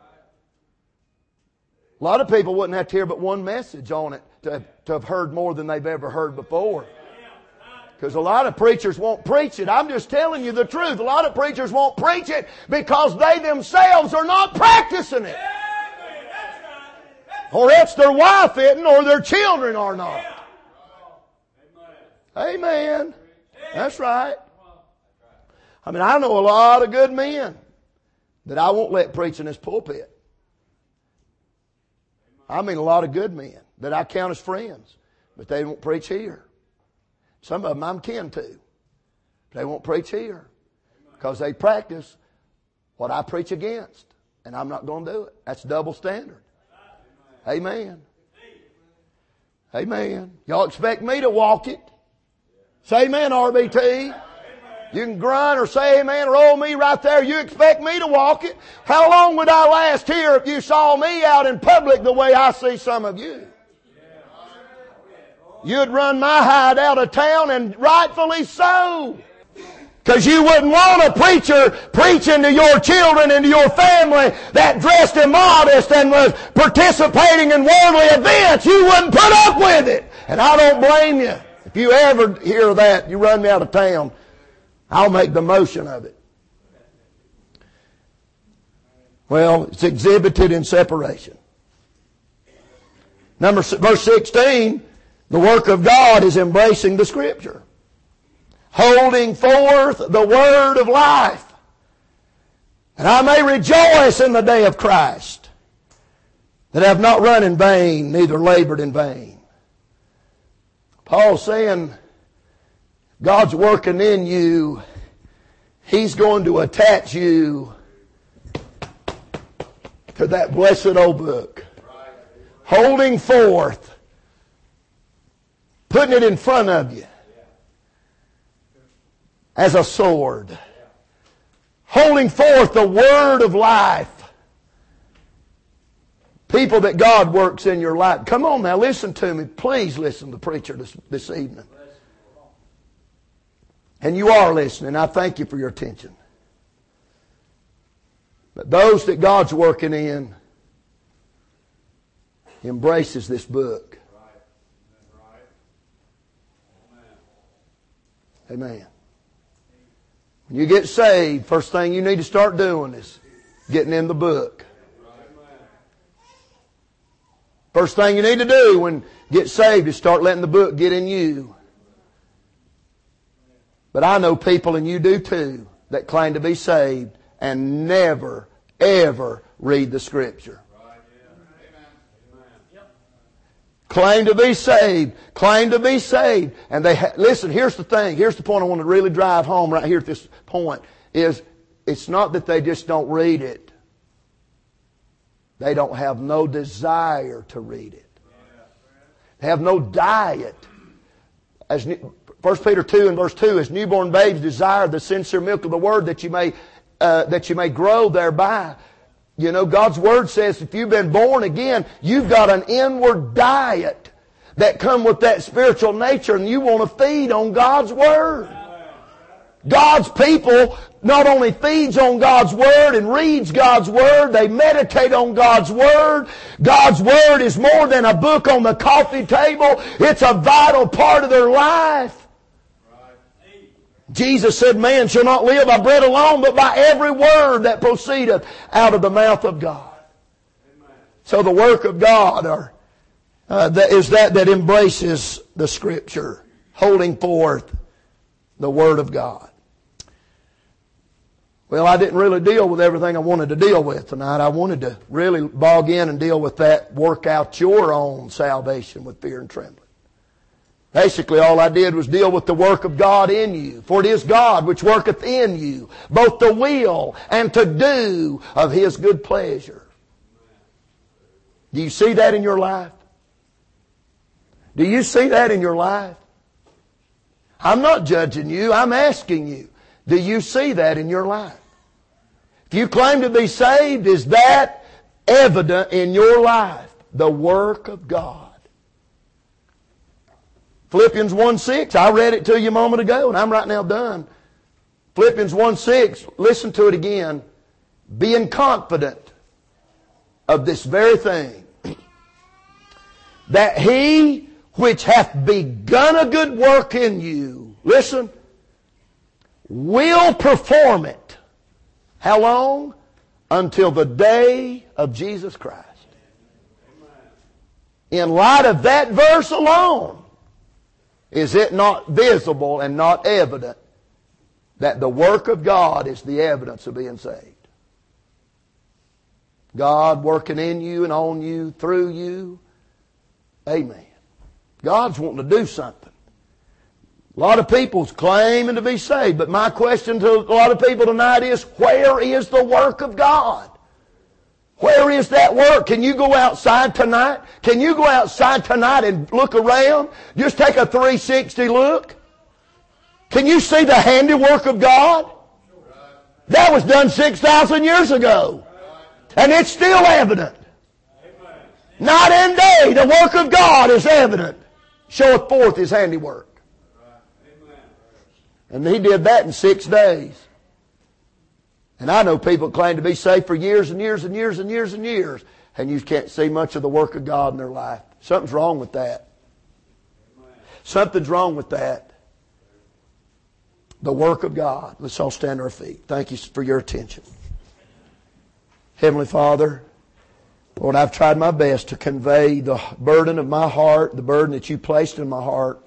[SPEAKER 1] A lot of people wouldn't have to hear but one message on it to, to have heard more than they've ever heard before. Because a lot of preachers won't preach it. I'm just telling you the truth. A lot of preachers won't preach it because they themselves are not practicing it. Or else their wife isn't, or their children are not. Amen. That's right. I mean, I know a lot of good men that I won't let preach in this pulpit. I mean a lot of good men that I count as friends, but they won't preach here. Some of them I'm kin to. They won't preach here because they practice what I preach against, and I'm not going to do it. That's double standard. Amen. Amen. Y'all expect me to walk it? Say amen, R B T. You can grunt or say amen or roll me right there. You expect me to walk it? How long would I last here if you saw me out in public the way I see some of you? You'd run my hide out of town, and rightfully so. Because you wouldn't want a preacher preaching to your children and to your family that dressed immodest and was participating in worldly events. You wouldn't put up with it. And I don't blame you. If you ever hear that, you run me out of town, I'll make the motion of it. Well, it's exhibited in separation. Number verse sixteen, the work of God is embracing the Scripture, holding forth the word of life, and I may rejoice in the day of Christ, that I have not run in vain, neither labored in vain. Paul's saying, God's working in you. He's going to attach you to that blessed old book. Holding forth. Putting it in front of you. As a sword. Holding forth the word of life. People that God works in your life. Come on now, listen to me. Please listen to the preacher this, this evening. And you are listening. I thank you for your attention. But those that God's working in embraces this book. Amen. When you get saved, first thing you need to start doing is getting in the book. First thing you need to do when you get saved is start letting the book get in you. But I know people, and you do too, that claim to be saved and never, ever read the Scripture. Claim to be saved. Claim to be saved. And they ha- listen, here's the thing. Here's the point I want to really drive home right here at this point. Is it's not that they just don't read it. They don't have no desire to read it. They have no diet. As First Peter two and verse two, as newborn babes desire the sincere milk of the Word that you may uh, that you may grow thereby. You know, God's Word says if you've been born again, you've got an inward diet that comes with that spiritual nature, and you want to feed on God's Word. God's people not only feeds on God's Word and reads God's Word, they meditate on God's Word. God's Word is more than a book on the coffee table. It's a vital part of their life. Jesus said, man shall not live by bread alone, but by every word that proceedeth out of the mouth of God. Amen. So the work of God are, uh, that is that that embraces the Scripture, holding forth the Word of God. Well, I didn't really deal with everything I wanted to deal with tonight. I wanted to really bog in and deal with that, work out your own salvation with fear and trembling. Basically, all I did was deal with the work of God in you. For it is God which worketh in you, both the will and to do of His good pleasure. Do you see that in your life? Do you see that in your life? I'm not judging you. I'm asking you, do you see that in your life? If you claim to be saved, is that evident in your life? The work of God. Philippians one six, I read it to you a moment ago, and I'm right now done. Philippians one six, listen to it again. Being confident of this very thing, that He which hath begun a good work in you, listen, will perform it. How long? Until the day of Jesus Christ. In light of that verse alone, is it not visible and not evident that the work of God is the evidence of being saved? God working in you and on you, through you. Amen. God's wanting to do something. A lot of people's claiming to be saved, but my question to a lot of people tonight is, where is the work of God? Where is that work? Can you go outside tonight? Can you go outside tonight and look around? Just take a three sixty look. Can you see the handiwork of God? That was done six thousand years ago. And it's still evident. Night and day, the work of God is evident. Showeth forth His handiwork. And He did that in six days. And I know people claim to be saved for years and years and years and years and years, and you can't see much of the work of God in their life. Something's wrong with that. Something's wrong with that. The work of God. Let's all stand to our feet. Thank you for your attention. Heavenly Father, Lord, I've tried my best to convey the burden of my heart, the burden that You placed in my heart.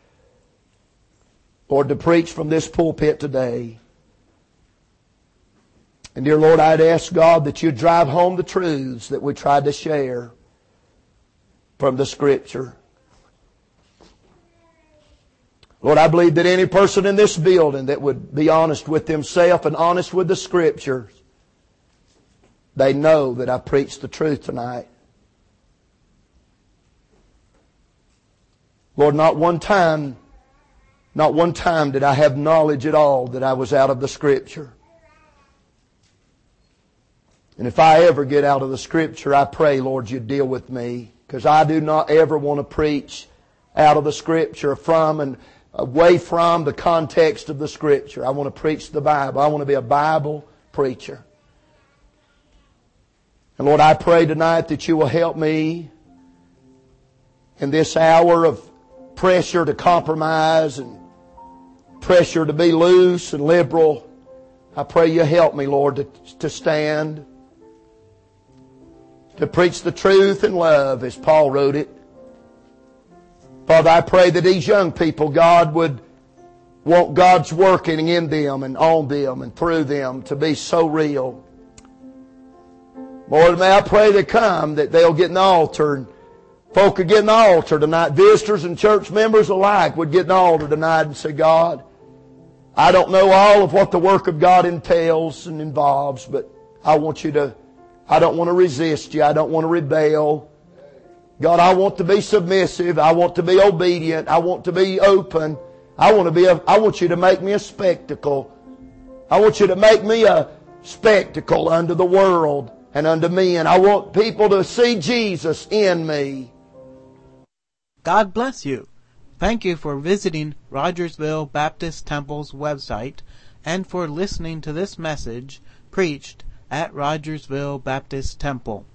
[SPEAKER 1] Lord, to preach from this pulpit today. And dear Lord, I'd ask God that You'd drive home the truths that we tried to share from the Scripture. Lord, I believe that any person in this building that would be honest with themselves and honest with the Scriptures, they know that I preached the truth tonight. Lord, not one time, not one time did I have knowledge at all that I was out of the Scripture. And if I ever get out of the Scripture, I pray, Lord, You deal with me. Because I do not ever want to preach out of the Scripture, from and away from the context of the Scripture. I want to preach the Bible. I want to be a Bible preacher. And Lord, I pray tonight that You will help me in this hour of pressure to compromise and pressure to be loose and liberal. I pray You help me, Lord, to, to stand, to preach the truth in love, as Paul wrote it. Father, I pray that these young people, God, would want God's working in them and on them and through them to be so real. Lord, may I pray they come, that they'll get in the altar, and folk would get in the altar tonight. Visitors and church members alike would get in the altar tonight and say, God, I don't know all of what the work of God entails and involves, but I want You to, I don't want to resist You. I don't want to rebel. God, I want to be submissive. I want to be obedient. I want to be open. I want to be a, I want You to make me a spectacle. I want You to make me a spectacle unto the world and unto men. I want people to see Jesus in me.
[SPEAKER 3] God bless you. Thank you for visiting Rogersville Baptist Temple's website and for listening to this message preached at Rogersville Baptist Temple.